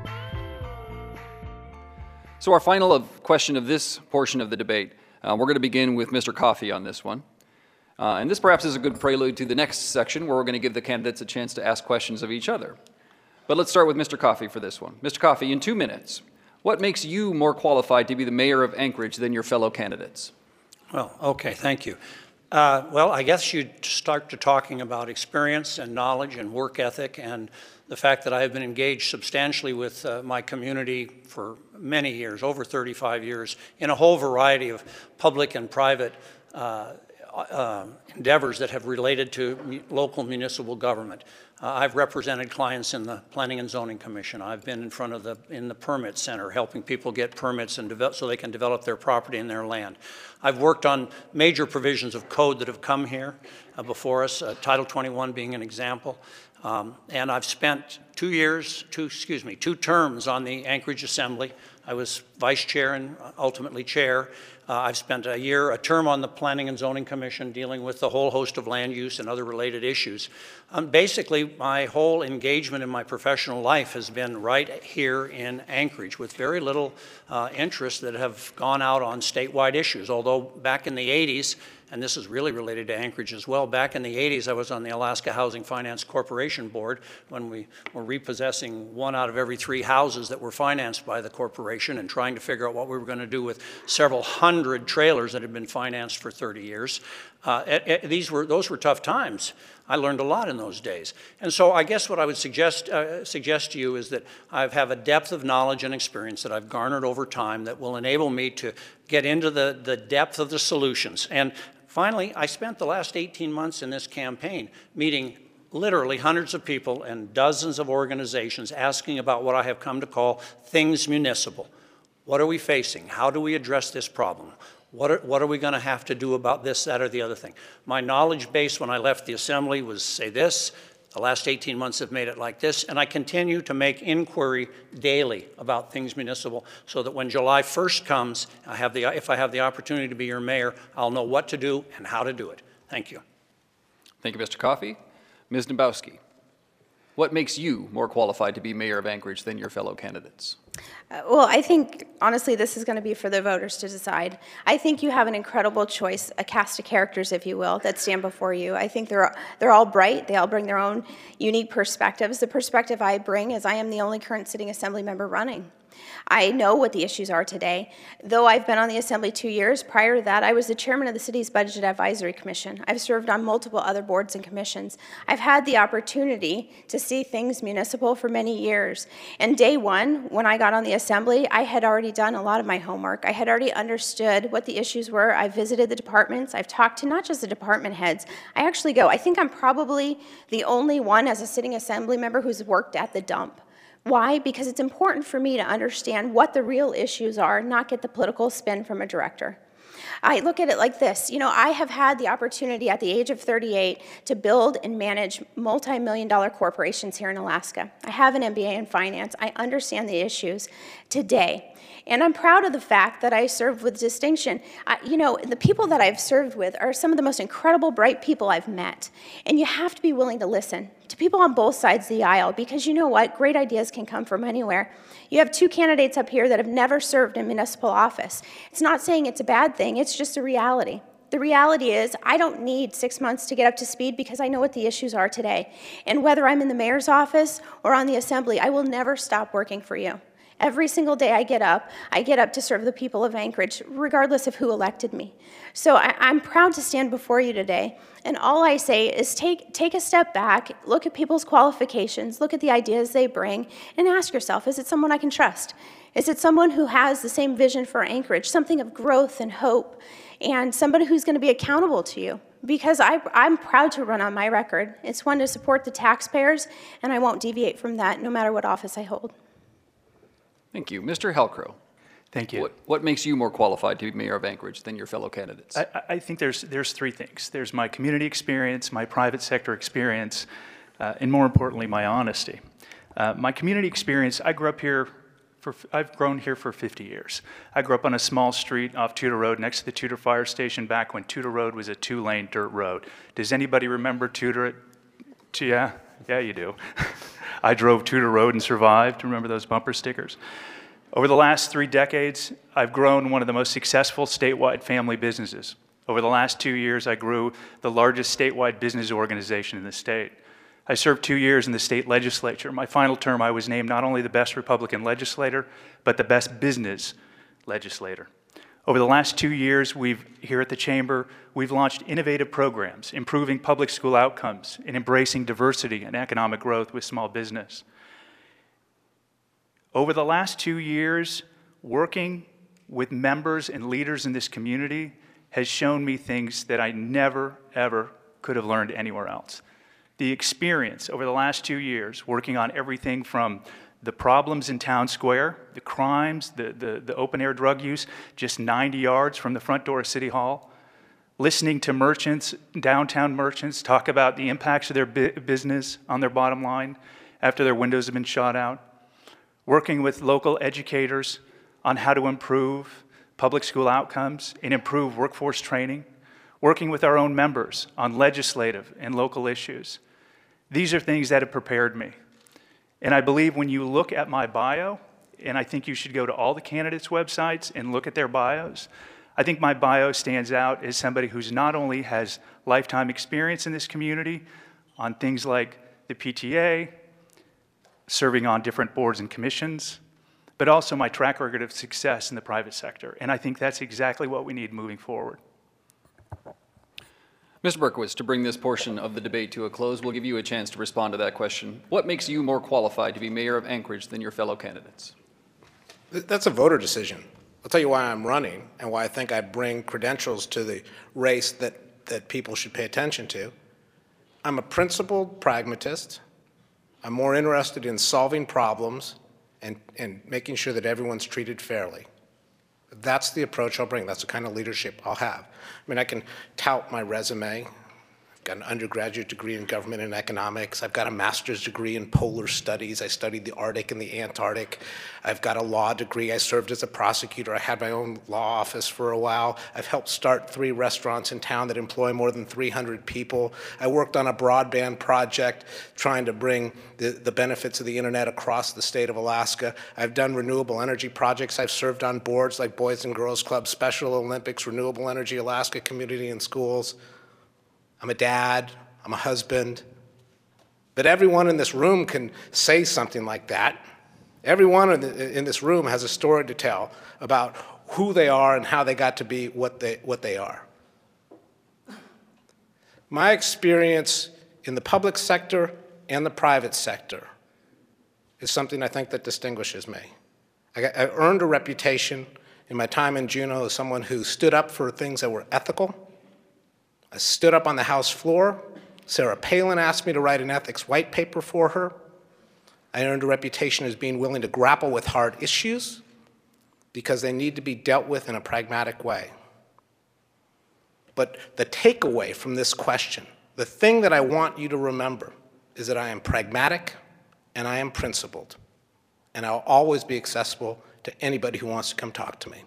So our final of question of this portion of the debate, uh, we're going to begin with Mister Coffey on this one. Uh, and this perhaps is a good prelude to the next section where we're going to give the candidates a chance to ask questions of each other. But let's start with Mister Coffey for this one. Mister Coffey, in two minutes, what makes you more qualified to be the mayor of Anchorage than your fellow candidates? Well, okay, thank you. Uh, well, I guess you'd start to talking about experience and knowledge and work ethic and the fact that I have been engaged substantially with uh, my community for many years, over thirty-five years, in a whole variety of public and private uh, uh, endeavors that have related to mu- local municipal government. Uh, I've represented clients in the Planning and Zoning Commission. I've been in front of the, in the permit center, helping people get permits and develop, so they can develop their property and their land. I've worked on major provisions of code that have come here uh, before us, uh, Title twenty-one being an example. Um, and I've spent two years, two, excuse me, two terms on the Anchorage Assembly. I was vice chair and ultimately chair. Uh, I've spent a year, a term on the Planning and Zoning Commission dealing with the whole host of land use and other related issues. Um, basically, my whole engagement in my professional life has been right here in Anchorage with very little uh, interest that have gone out on statewide issues. Although back in the eighties, and this is really related to Anchorage as well, back in the eighties I was on the Alaska Housing Finance Corporation board when we were repossessing one out of every three houses that were financed by the corporation and trying to figure out what we were going to do with several hundred trailers that had been financed for thirty years. Uh, it, it, these were, those were tough times. I learned a lot in those days. And so I guess what I would suggest, uh, suggest to you is that I have a depth of knowledge and experience that I've garnered over time that will enable me to get into the, the depth of the solutions. And finally, I spent the last eighteen months in this campaign meeting literally hundreds of people and dozens of organizations asking about what I have come to call things municipal. What are we facing? How do we address this problem? What are, what are we going to have to do about this, that, or the other thing? My knowledge base when I left the Assembly was, say, this. The last eighteen months have made it like this, and I continue to make inquiry daily about things municipal so that when July first comes, I have the, if I have the opportunity to be your mayor, I'll know what to do and how to do it. Thank you. Thank you, Mister Coffey. Miz Demboski, what makes you more qualified to be mayor of Anchorage than your fellow candidates? Uh, well, I think, honestly, this is going to be for the voters to decide. I think you have an incredible choice, a cast of characters, if you will, that stand before you. I think they're, they're all bright. They all bring their own unique perspectives. The perspective I bring is I am the only current sitting assembly member running. I know what the issues are today. Though I've been on the Assembly two years, prior to that, I was the chairman of the city's Budget Advisory Commission. I've served on multiple other boards and commissions. I've had the opportunity to see things municipal for many years. And day one, when I got on the Assembly, I had already done a lot of my homework. I had already understood what the issues were. I visited the departments. I've talked to not just the department heads. I actually go, I think I'm probably the only one as a sitting Assembly member who's worked at the dump. Why? Because it's important for me to understand what the real issues are, not get the political spin from a director. I look at it like this. You know, I have had the opportunity at the age of thirty-eight to build and manage multi-million dollar corporations here in Alaska. I have an M B A in finance. I understand the issues today. And I'm proud of the fact that I served with distinction. I, you know, the people that I've served with are some of the most incredible, bright people I've met. And you have to be willing to listen to people on both sides of the aisle, because you know what? Great ideas can come from anywhere. You have two candidates up here that have never served in municipal office. It's not saying it's a bad thing, it's just a reality. The reality is I don't need six months to get up to speed because I know what the issues are today. And whether I'm in the mayor's office or on the assembly, I will never stop working for you. Every single day I get up, I get up to serve the people of Anchorage, regardless of who elected me. So I, I'm proud to stand before you today, and all I say is take, take a step back, look at people's qualifications, look at the ideas they bring, and ask yourself, is it someone I can trust? Is it someone who has the same vision for Anchorage, something of growth and hope, and somebody who's going to be accountable to you? Because I, I'm proud to run on my record. It's one to support the taxpayers, and I won't deviate from that no matter what office I hold. Thank you. Mister Halcrow. Thank you. What, what makes you more qualified to be mayor of Anchorage than your fellow candidates? I, I think there's, there's three things. There's my community experience, my private sector experience, uh, and more importantly, my honesty. Uh, my community experience, I grew up here, for, I've grown here for fifty years. I grew up on a small street off Tudor Road next to the Tudor Fire Station back when Tudor Road was a two-lane dirt road. Does anybody remember Tudor? Yeah, yeah, you do. I drove Tudor Road and survived. Remember those bumper stickers? Over the last three decades, I've grown one of the most successful statewide family businesses. Over the last two years, I grew the largest statewide business organization in the state. I served two years in the state legislature. My final term, I was named not only the best Republican legislator, but the best business legislator. Over the last two years, we've, here at the Chamber, we've launched innovative programs, improving public school outcomes and embracing diversity and economic growth with small business. Over the last two years, working with members and leaders in this community has shown me things that I never, ever could have learned anywhere else. The experience over the last two years, working on everything from the problems in Town Square, the crimes, the, the, the open-air drug use, just ninety yards from the front door of City Hall, listening to merchants, downtown merchants, talk about the impacts of their bu business on their bottom line after their windows have been shot out, working with local educators on how to improve public school outcomes and improve workforce training, working with our own members on legislative and local issues. These are things that have prepared me. And I believe when you look at my bio, and I think you should go to all the candidates' websites and look at their bios, I think my bio stands out as somebody who's not only has lifetime experience in this community on things like the P T A, serving on different boards and commissions, but also my track record of success in the private sector. And I think that's exactly what we need moving forward. Mister Berkowitz, to bring this portion of the debate to a close, we'll give you a chance to respond to that question. What makes you more qualified to be mayor of Anchorage than your fellow candidates? That's a voter decision. I'll tell you why I'm running and why I think I bring credentials to the race that, that people should pay attention to. I'm a principled pragmatist. I'm more interested in solving problems and, and making sure that everyone's treated fairly. That's the approach I'll bring. That's the kind of leadership I'll have. I mean, I can tout my resume, got an undergraduate degree in government and economics. I've got a master's degree in polar studies. I studied the Arctic and the Antarctic. I've got a law degree. I served as a prosecutor. I had my own law office for a while. I've helped start three restaurants in town that employ more than three hundred people. I worked on a broadband project trying to bring the, the benefits of the internet across the state of Alaska. I've done renewable energy projects. I've served on boards like Boys and Girls Club, Special Olympics, Renewable Energy Alaska Community and Schools. I'm a dad, I'm a husband. But everyone in this room can say something like that. Everyone in, the, in this room has a story to tell about who they are and how they got to be what they, what they are. My experience in the public sector and the private sector is something I think that distinguishes me. I, got, I earned a reputation in my time in Juneau as someone who stood up for things that were ethical. I stood up on the House floor. Sarah Palin asked me to write an ethics white paper for her. I earned a reputation as being willing to grapple with hard issues because they need to be dealt with in a pragmatic way. But the takeaway from this question, the thing that I want you to remember, is that I am pragmatic and I am principled, and I'll always be accessible to anybody who wants to come talk to me.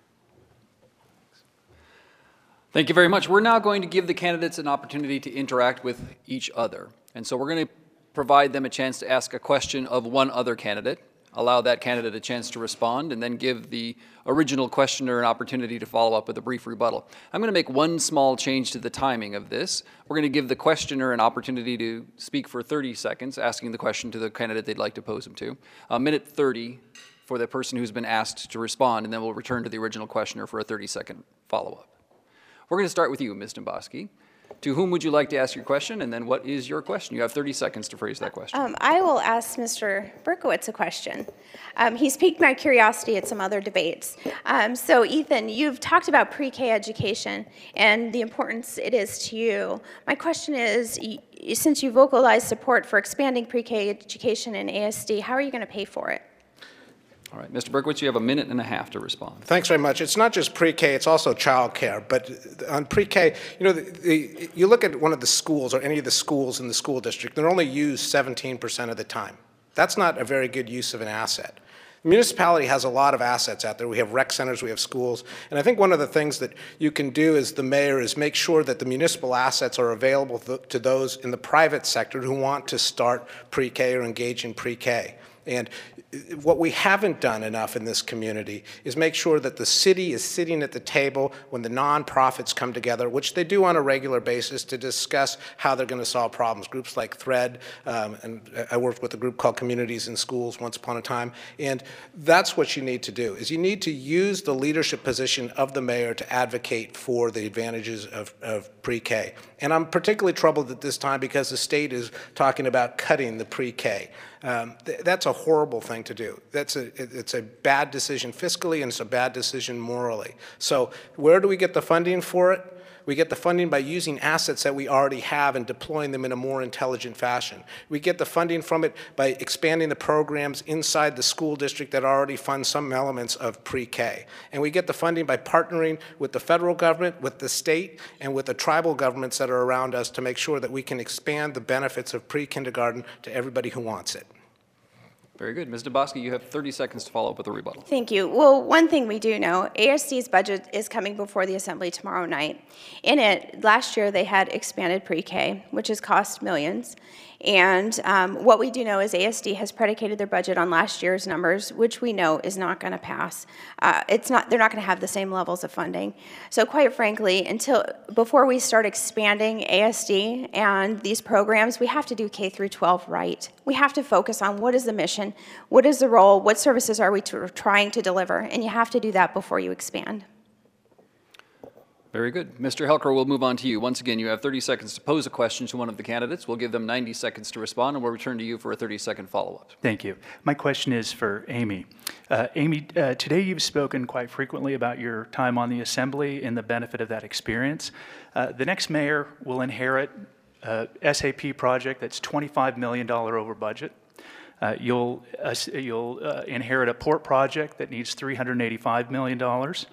Thank you very much. We're now going to give the candidates an opportunity to interact with each other. And so we're going to provide them a chance to ask a question of one other candidate, allow that candidate a chance to respond, and then give the original questioner an opportunity to follow up with a brief rebuttal. I'm going to make one small change to the timing of this. We're going to give the questioner an opportunity to speak for thirty seconds, asking the question to the candidate they'd like to pose them to. A minute thirty for the person who's been asked to respond, and then we'll return to the original questioner for a thirty second follow-up. We're going to start with you, Miz Dembosky. To whom would you like to ask your question, and then what is your question? You have thirty seconds to phrase that question. Um, I will ask Mister Berkowitz a question. Um, he's piqued my curiosity at some other debates. Um, so, Ethan, you've talked about pre-K education and the importance it is to you. My question is, y since you vocalized support for expanding pre-K education in A S D, how are you going to pay for it? All right, Mister Berkowitz, you have a minute and a half to respond. Thanks very much. It's not just pre-K, it's also childcare. But on pre-K, you know, the, the, you look at one of the schools or any of the schools in the school district, they're only used seventeen percent of the time. That's not a very good use of an asset. The municipality has a lot of assets out there. We have rec centers, we have schools. And I think one of the things that you can do as the mayor is make sure that the municipal assets are available th to those in the private sector who want to start pre-K or engage in pre-K. And what we haven't done enough in this community is make sure that the city is sitting at the table when the nonprofits come together, which they do on a regular basis, to discuss how they're going to solve problems. Groups like Thread, um, and I worked with a group called Communities in Schools once upon a time, and that's what you need to do, is you need to use the leadership position of the mayor to advocate for the advantages of, of pre-K. And I'm particularly troubled at this time because the state is talking about cutting the pre-K. Um, th that's a horrible thing to do. That's a, it, it's a bad decision fiscally, and it's a bad decision morally. So where do we get the funding for it? We get the funding by using assets that we already have and deploying them in a more intelligent fashion. We get the funding from it by expanding the programs inside the school district that already fund some elements of pre-K. And we get the funding by partnering with the federal government, with the state, and with the tribal governments that are around us to make sure that we can expand the benefits of pre-kindergarten to everybody who wants it. Very good. Miz Dembosky, you have thirty seconds to follow up with a rebuttal. Thank you. Well, one thing we do know, A S D's budget is coming before the Assembly tomorrow night. In it, last year they had expanded pre-K, which has cost millions. And um, what we do know is A S D has predicated their budget on last year's numbers, which we know is not going to pass. Uh, it's not; they're not going to have the same levels of funding. So, quite frankly, until before we start expanding A S D and these programs, we have to do K through twelve right. We have to focus on what is the mission, what is the role, what services are we trying to deliver, and you have to do that before you expand. Very good. Mister Helker, we'll move on to you. Once again, you have thirty seconds to pose a question to one of the candidates. We'll give them ninety seconds to respond, and we'll return to you for a thirty second follow-up. Thank you. My question is for Amy. Uh, Amy, uh, today you've spoken quite frequently about your time on the Assembly and the benefit of that experience. Uh, the next mayor will inherit a S A P project that's twenty-five million dollars over budget. Uh, you'll uh, you'll uh, inherit a port project that needs three hundred eighty-five million dollars.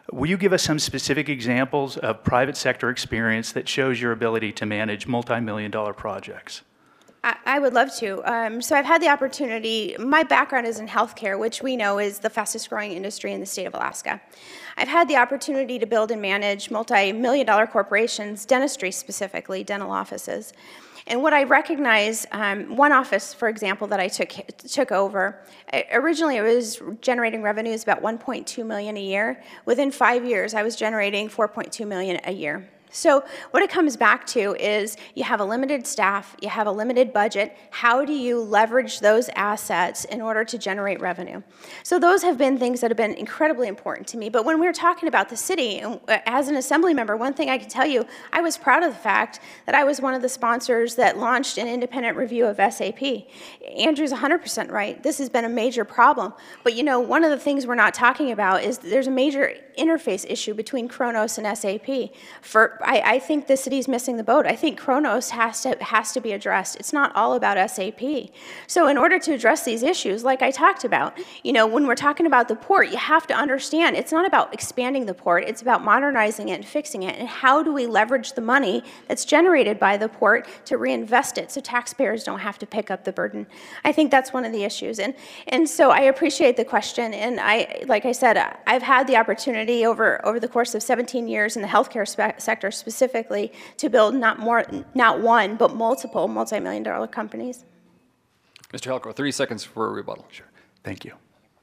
Will you give us some specific examples of private sector experience that shows your ability to manage multi-million dollar projects? I, I would love to. Um, so I've had the opportunity, my background is in healthcare, which we know is the fastest growing industry in the state of Alaska. I've had the opportunity to build and manage multi-million dollar corporations, dentistry specifically, dental offices. And what I recognize, um, one office, for example, that I took took over, originally it was generating revenues about one point two million dollars a year. Within five years, I was generating four point two million dollars a year. So what it comes back to is you have a limited staff, you have a limited budget. How do you leverage those assets in order to generate revenue? So those have been things that have been incredibly important to me. But when we're talking about the city, as an assembly member, one thing I can tell you, I was proud of the fact that I was one of the sponsors that launched an independent review of S A P. Andrew's one hundred percent right. This has been a major problem. But you know, one of the things we're not talking about is there's a major interface issue between Kronos and S A P. For I, I think the city's missing the boat. I think Kronos has to has to be addressed. It's not all about S A P. So in order to address these issues, like I talked about, you know, when we're talking about the port, you have to understand it's not about expanding the port. It's about modernizing it and fixing it. And how do we leverage the money that's generated by the port to reinvest it so taxpayers don't have to pick up the burden? I think that's one of the issues. And and so I appreciate the question. And I, like I said, I've had the opportunity over over the course of seventeen years in the healthcare spe- sector specifically to build not more, not one, but multiple multi-million dollar companies. Mister Halcrow, thirty seconds for a rebuttal. Sure. Thank you.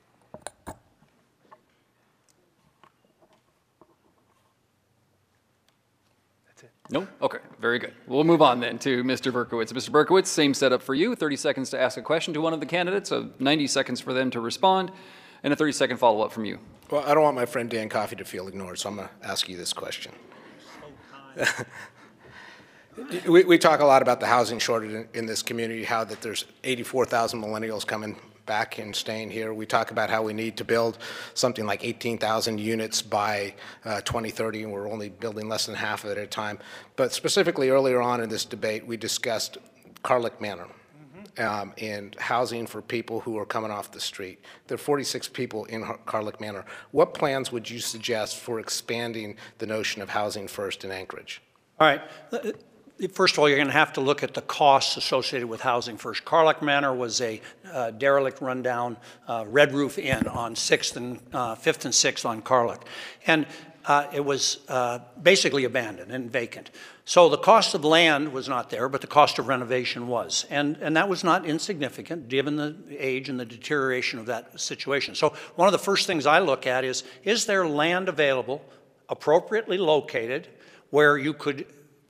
That's it. No? Okay, very good. We'll move on then to Mister Berkowitz. Mister Berkowitz, same setup for you. thirty seconds to ask a question to one of the candidates, so ninety seconds for them to respond, and a thirty second follow-up from you. Well, I don't want my friend Dan Coffey to feel ignored, so I'm going to ask you this question. we, we talk a lot about the housing shortage in, in this community, how that there's eighty-four thousand millennials coming back and staying here. We talk about how we need to build something like eighteen thousand units by uh, twenty thirty, and we're only building less than half of it at a time. But specifically earlier on in this debate, we discussed Carlick Manor. Um, and housing for people who are coming off the street. There are forty-six people in Carlick Manor. What plans would you suggest for expanding the notion of housing first in Anchorage? All right. First of all, you're going to have to look at the costs associated with housing first. Carlick Manor was a uh, derelict, rundown uh, red roof inn on sixth and uh, fifth and sixth on Carlick, and uh, it was uh, basically abandoned and vacant. So the cost of land was not there, but the cost of renovation was, and and that was not insignificant given the age and the deterioration of that situation. So one of the first things I look at is: is there land available, appropriately located, where you could,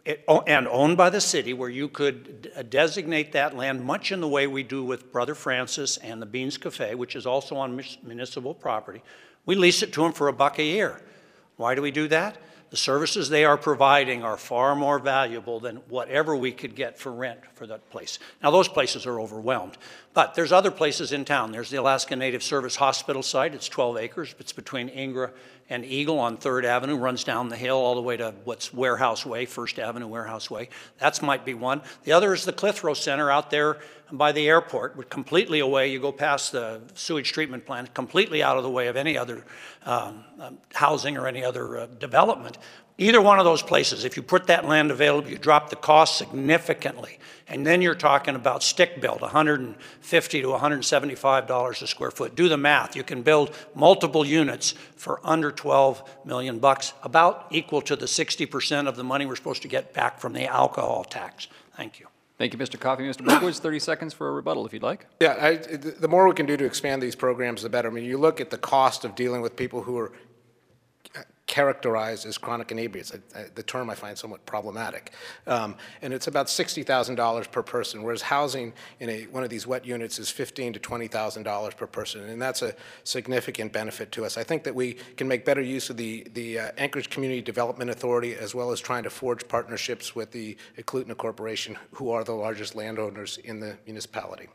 and owned by the city, where you could designate that land much in the way we do with Brother Francis and the Beans Cafe, which is also on municipal property. We lease it to them for a buck a year. Why do we do that? The services they are providing are far more valuable than whatever we could get for rent for that place. Now, those places are overwhelmed, but there's other places in town. There's the Alaska Native Service Hospital site. It's twelve acres. It's between Ingra and Eagle on third Avenue, runs down the hill all the way to what's Warehouse Way, first Avenue, Warehouse Way. That might be one. The other is the Clitheroe Center out there by the airport, but completely away. You go past the sewage treatment plant, completely out of the way of any other um, um, housing or any other uh, development. Either one of those places, if you put that land available, you drop the cost significantly. And then you're talking about stick built, one hundred fifty to one hundred seventy-five dollars a square foot. Do the math. You can build multiple units for under twelve million bucks, about equal to the sixty percent of the money we're supposed to get back from the alcohol tax. Thank you. Thank you, Mister Coffey. Mister Berkowitz, thirty seconds for a rebuttal, if you'd like. Yeah, I, the more we can do to expand these programs, the better. I mean, you look at the cost of dealing with people who are characterized as chronic inebriates. I, I, the term I find somewhat problematic. Um, and it's about sixty thousand dollars per person, whereas housing in a, one of these wet units is fifteen thousand to twenty thousand dollars per person, and that's a significant benefit to us. I think that we can make better use of the, the uh, Anchorage Community Development Authority, as well as trying to forge partnerships with the Eklutna Corporation, who are the largest landowners in the municipality.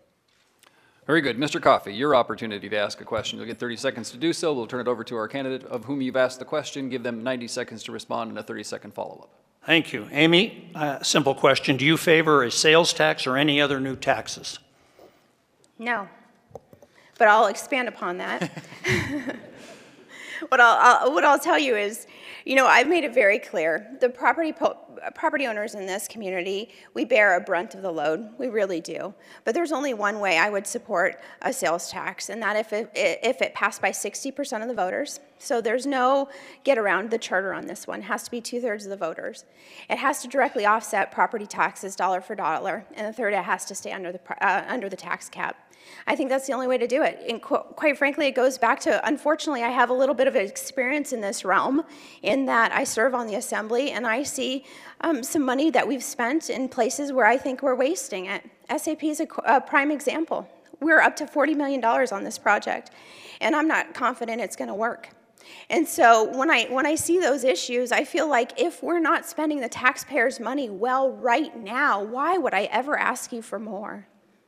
Very good. Mister Coffey, your opportunity to ask a question. You'll get thirty seconds to do so. We'll turn it over to our candidate of whom you've asked the question. Give them ninety seconds to respond and a thirty second follow-up. Thank you. Amy, uh, simple question. Do you favor a sales tax or any other new taxes? No, but I'll expand upon that. what I'll, I'll what I'll tell you is, you know, I've made it very clear. The property po property owners in this community, we bear a brunt of the load. We really do. But there's only one way I would support a sales tax, and that if it if it passed by sixty percent of the voters. So there's no get around the charter on this one. It has to be two-thirds of the voters. It has to directly offset property taxes dollar for dollar, and the third, it has to stay under the uh, under the tax cap. I think that's the only way to do it. And qu quite frankly, it goes back to, unfortunately, I have a little bit of experience in this realm in that I serve on the assembly and I see um, some money that we've spent in places where I think we're wasting it. S A P is a, a prime example. We're up to forty million dollars on this project, and I'm not confident it's going to work. And so when I, when I see those issues, I feel like if we're not spending the taxpayers' money well right now, why would I ever ask you for more?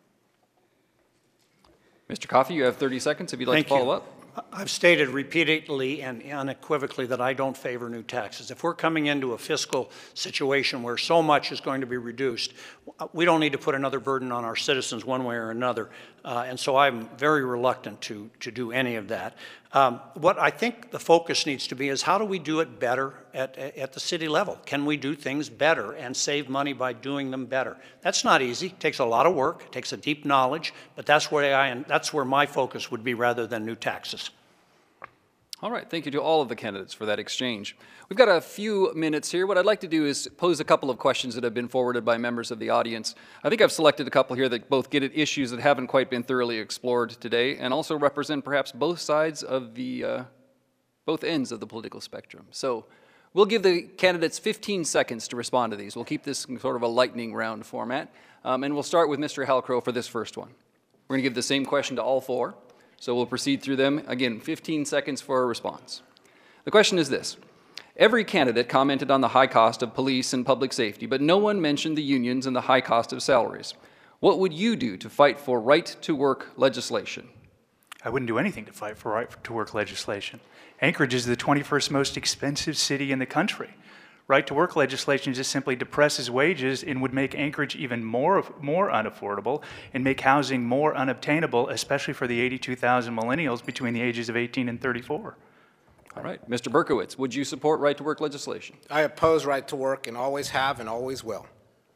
Mister Coffey, you have thirty seconds if you'd like Thank to follow you. up. I've stated repeatedly and unequivocally that I don't favor new taxes. If we're coming into a fiscal situation where so much is going to be reduced, we don't need to put another burden on our citizens one way or another. Uh, and so I'm very reluctant to, to do any of that. Um, what I think the focus needs to be is how do we do it better at, at the city level? Can we do things better and save money by doing them better? That's not easy. It takes a lot of work. It takes a deep knowledge. But that's where, I, that's where my focus would be rather than new taxes. All right, thank you to all of the candidates for that exchange. We've got a few minutes here. What I'd like to do is pose a couple of questions that have been forwarded by members of the audience. I think I've selected a couple here that both get at issues that haven't quite been thoroughly explored today and also represent perhaps both sides of the, uh, both ends of the political spectrum. So we'll give the candidates fifteen seconds to respond to these. We'll keep this sort of a lightning round format. Um, and we'll start with Mister Halcrow for this first one. We're going to give the same question to all four. So we'll proceed through them. Again, fifteen seconds for a response. The question is this. Every candidate commented on the high cost of police and public safety, but no one mentioned the unions and the high cost of salaries. What would you do to fight for right-to-work legislation? I wouldn't do anything to fight for right-to-work legislation. Anchorage is the twenty-first most expensive city in the country. Right-to-work legislation just simply depresses wages and would make Anchorage even more, more unaffordable and make housing more unobtainable, especially for the eighty-two thousand millennials between the ages of eighteen and thirty-four. All right. Mister Berkowitz, would you support right-to-work legislation? I oppose right-to-work and always have and always will.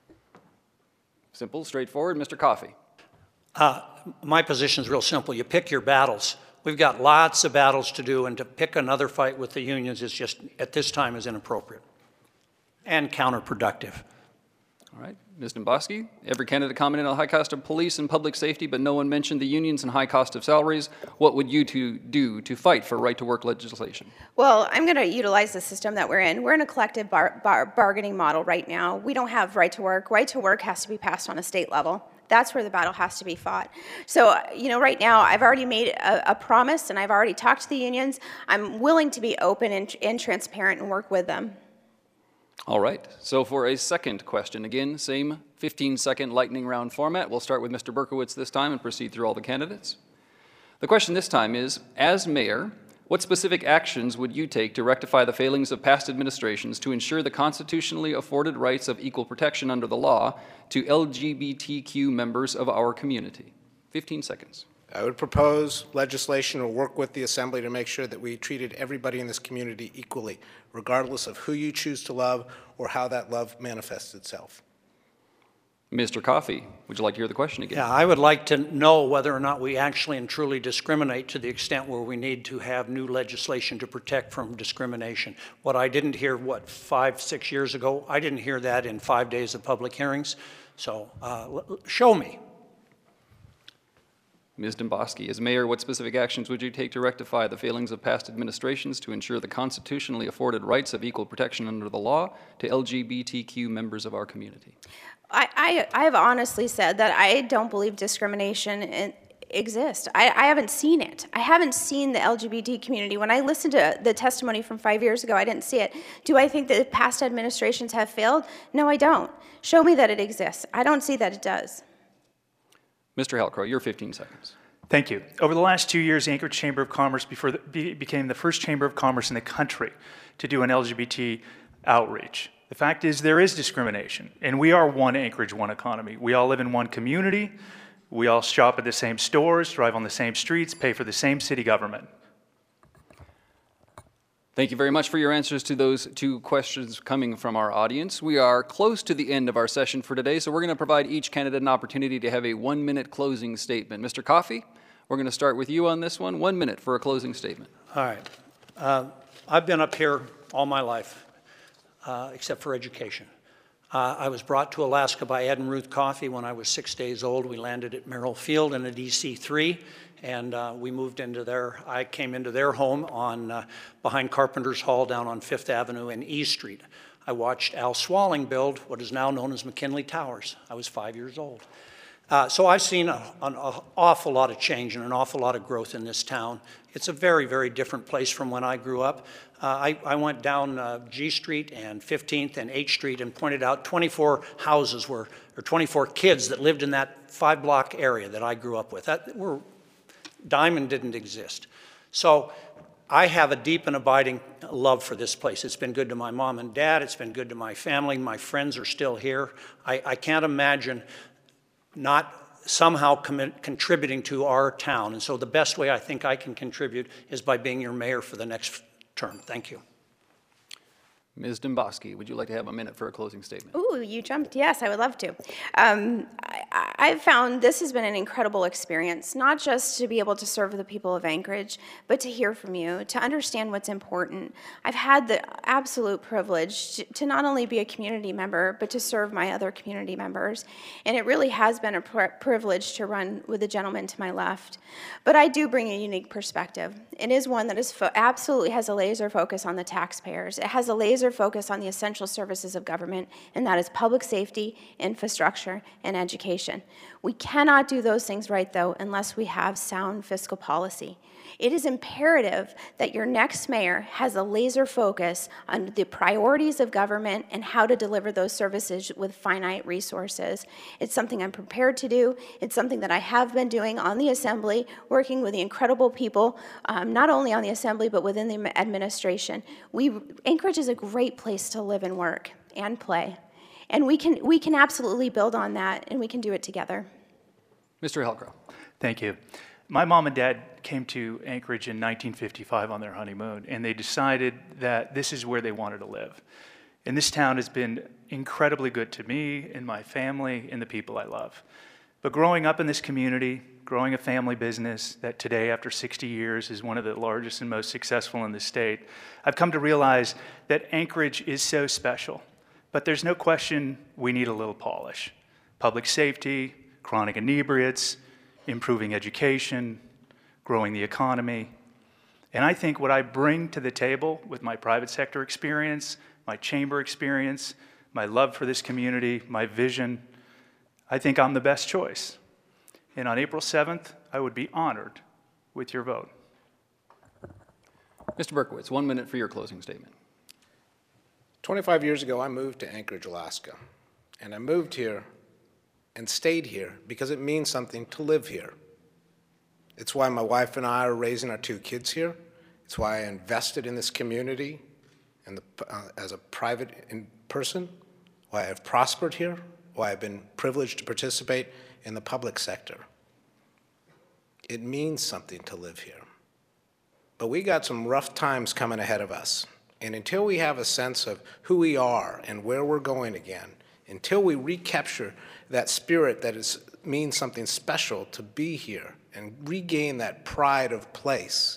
Simple, straightforward. Mister Coffey. Uh, my position is real simple. You pick your battles. We've got lots of battles to do, and to pick another fight with the unions is just, at this time, is inappropriate and counterproductive. All right. Miz Dembosky, every candidate commented on the high cost of police and public safety, but no one mentioned the unions and high cost of salaries. What would you two do to fight for right-to-work legislation? Well, I'm going to utilize the system that we're in. We're in a collective bar bar bargaining model right now. We don't have right-to-work. Right-to-work has to be passed on a state level. That's where the battle has to be fought. So, you know, right now, I've already made a, a promise, and I've already talked to the unions. I'm willing to be open and, and transparent and work with them. All right. So for a second question, again, same fifteen second lightning round format. We'll start with Mister Berkowitz this time and proceed through all the candidates. The question this time is, as mayor, what specific actions would you take to rectify the failings of past administrations to ensure the constitutionally afforded rights of equal protection under the law to L G B T Q members of our community? fifteen seconds. I would propose legislation or work with the Assembly to make sure that we treated everybody in this community equally, regardless of who you choose to love or how that love manifests itself. Mister Coffey, would you like to hear the question again? Yeah, I would like to know whether or not we actually and truly discriminate to the extent where we need to have new legislation to protect from discrimination. What I didn't hear, what, five, six years ago, I didn't hear that in five days of public hearings. So uh, show me. Miz Dembosky, as mayor, what specific actions would you take to rectify the failings of past administrations to ensure the constitutionally afforded rights of equal protection under the law to L G B T Q members of our community? I, I, I've honestly said that I don't believe discrimination in, exists. I, I haven't seen it. I haven't seen the L G B T community. When I listened to the testimony from five years ago, I didn't see it. Do I think that past administrations have failed? No, I don't. Show me that it exists. I don't see that it does. Mister Halcrow, your fifteen seconds. Thank you. Over the last two years, the Anchorage Chamber of Commerce before the, be, became the first chamber of commerce in the country to do an L G B T outreach. The fact is there is discrimination, and we are one Anchorage, one economy. We all live in one community. We all shop at the same stores, drive on the same streets, pay for the same city government. Thank you very much for your answers to those two questions coming from our audience. We are close to the end of our session for today, so we're going to provide each candidate an opportunity to have a one-minute closing statement. Mister Coffey, we're going to start with you on this one. One minute for a closing statement. All right. Uh, I've been up here all my life, uh, except for education. Uh, I was brought to Alaska by Ed and Ruth Coffey when I was six days old. We landed at Merrill Field in a D C three, and uh, we moved into their, I came into their home on, uh, behind Carpenter's Hall down on Fifth Avenue and E Street. I watched Al Swalling build what is now known as McKinley Towers. I was five years old. Uh, so I've seen a, an a awful lot of change and an awful lot of growth in this town. It's a very, very different place from when I grew up. Uh, I, I went down uh, G Street and fifteenth and H Street and pointed out twenty-four houses were, or twenty-four kids that lived in that five block area that I grew up with. That were, Diamond didn't exist. So I have a deep and abiding love for this place. It's been good to my mom and dad. It's been good to my family. My friends are still here. I, I can't imagine not somehow contributing to our town. And so the best way I think I can contribute is by being your mayor for the next term. Thank you. Miz Demboski, would you like to have a minute for a closing statement? Ooh, you jumped. Yes, I would love to. Um, I, I've found this has been an incredible experience, not just to be able to serve the people of Anchorage, but to hear from you, to understand what's important. I've had the absolute privilege to, to not only be a community member, but to serve my other community members. And it really has been a pri privilege to run with the gentleman to my left. But I do bring a unique perspective. It is one that is fo absolutely has a laser focus on the taxpayers. It has a laser focus on the essential services of government, and that is public safety, infrastructure, and education. We cannot do those things right, though, unless we have sound fiscal policy. It is imperative that your next mayor has a laser focus on the priorities of government and how to deliver those services with finite resources. It's something I'm prepared to do. It's something that I have been doing on the Assembly, working with the incredible people, um, not only on the Assembly, but within the administration. We, Anchorage is a great place to live and work and play. And we can, we can absolutely build on that, and we can do it together. Mister Halcrow. Thank you. My mom and dad came to Anchorage in nineteen fifty-five on their honeymoon, and they decided that this is where they wanted to live. And this town has been incredibly good to me and my family and the people I love. But growing up in this community, growing a family business that today, after sixty years, is one of the largest and most successful in the state, I've come to realize that Anchorage is so special. But there's no question we need a little polish. Public safety, chronic inebriates, improving education, growing the economy. And I think what I bring to the table with my private sector experience, my chamber experience, my love for this community, my vision, I think I'm the best choice. And on April seventh, I would be honored with your vote. Mister Berkowitz, one minute for your closing statement. twenty-five years ago, I moved to Anchorage, Alaska. And I moved here and stayed here because it means something to live here. It's why my wife and I are raising our two kids here. It's why I invested in this community and the, uh, as a private in person, why I've prospered here, why I've been privileged to participate in the public sector. It means something to live here. But we got some rough times coming ahead of us. And until we have a sense of who we are and where we're going again, until we recapture that spirit that is, means something special to be here and regain that pride of place,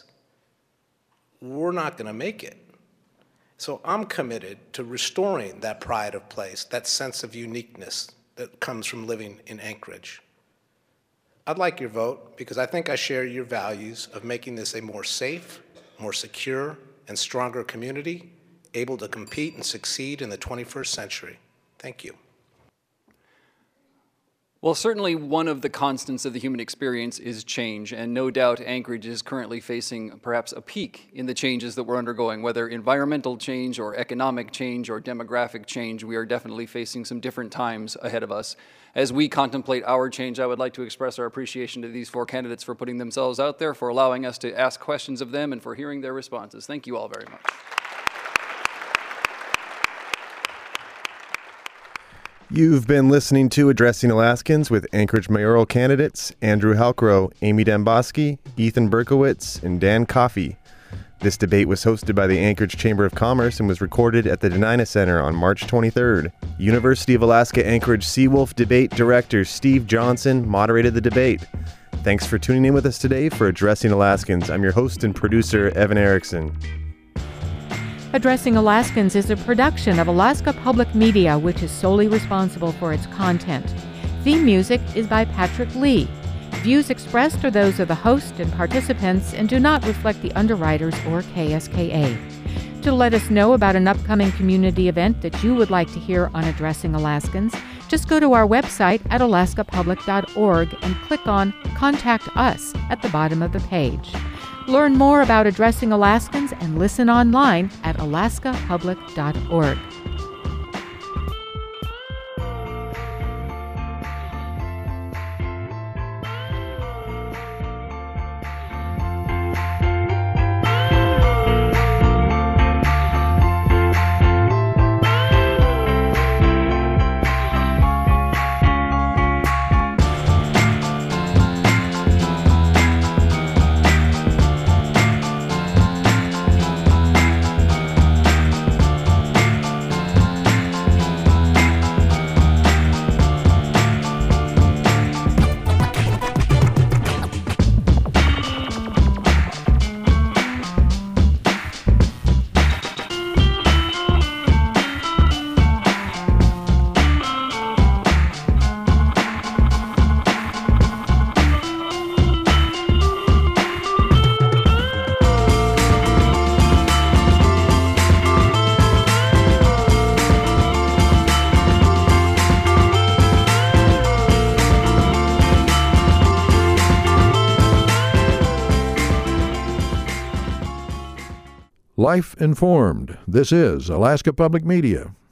we're not going to make it. So I'm committed to restoring that pride of place, that sense of uniqueness that comes from living in Anchorage. I'd like your vote because I think I share your values of making this a more safe, more secure, and stronger community, able to compete and succeed in the twenty-first century. Thank you. Well, certainly one of the constants of the human experience is change, and no doubt Anchorage is currently facing perhaps a peak in the changes that we're undergoing, whether environmental change or economic change or demographic change. We are definitely facing some different times ahead of us. As we contemplate our change, I would like to express our appreciation to these four candidates for putting themselves out there, for allowing us to ask questions of them, and for hearing their responses. Thank you all very much. You've been listening to Addressing Alaskans with Anchorage mayoral candidates Andrew Halcrow, Amy Demboski, Ethan Berkowitz, and Dan Coffey. This debate was hosted by the Anchorage Chamber of Commerce and was recorded at the Denina Center on March twenty-third. University of Alaska Anchorage Seawolf Debate Director Steve Johnson moderated the debate. Thanks for tuning in with us today for Addressing Alaskans. I'm your host and producer, Evan Erickson. Addressing Alaskans is a production of Alaska Public Media, which is solely responsible for its content. Theme music is by Patrick Lee. Views expressed are those of the host and participants and do not reflect the underwriters or K S K A. To let us know about an upcoming community event that you would like to hear on Addressing Alaskans, just go to our website at alaska public dot org and click on Contact Us at the bottom of the page. Learn more about Addressing Alaskans and listen online at alaska public dot org. Life Informed. This is Alaska Public Media.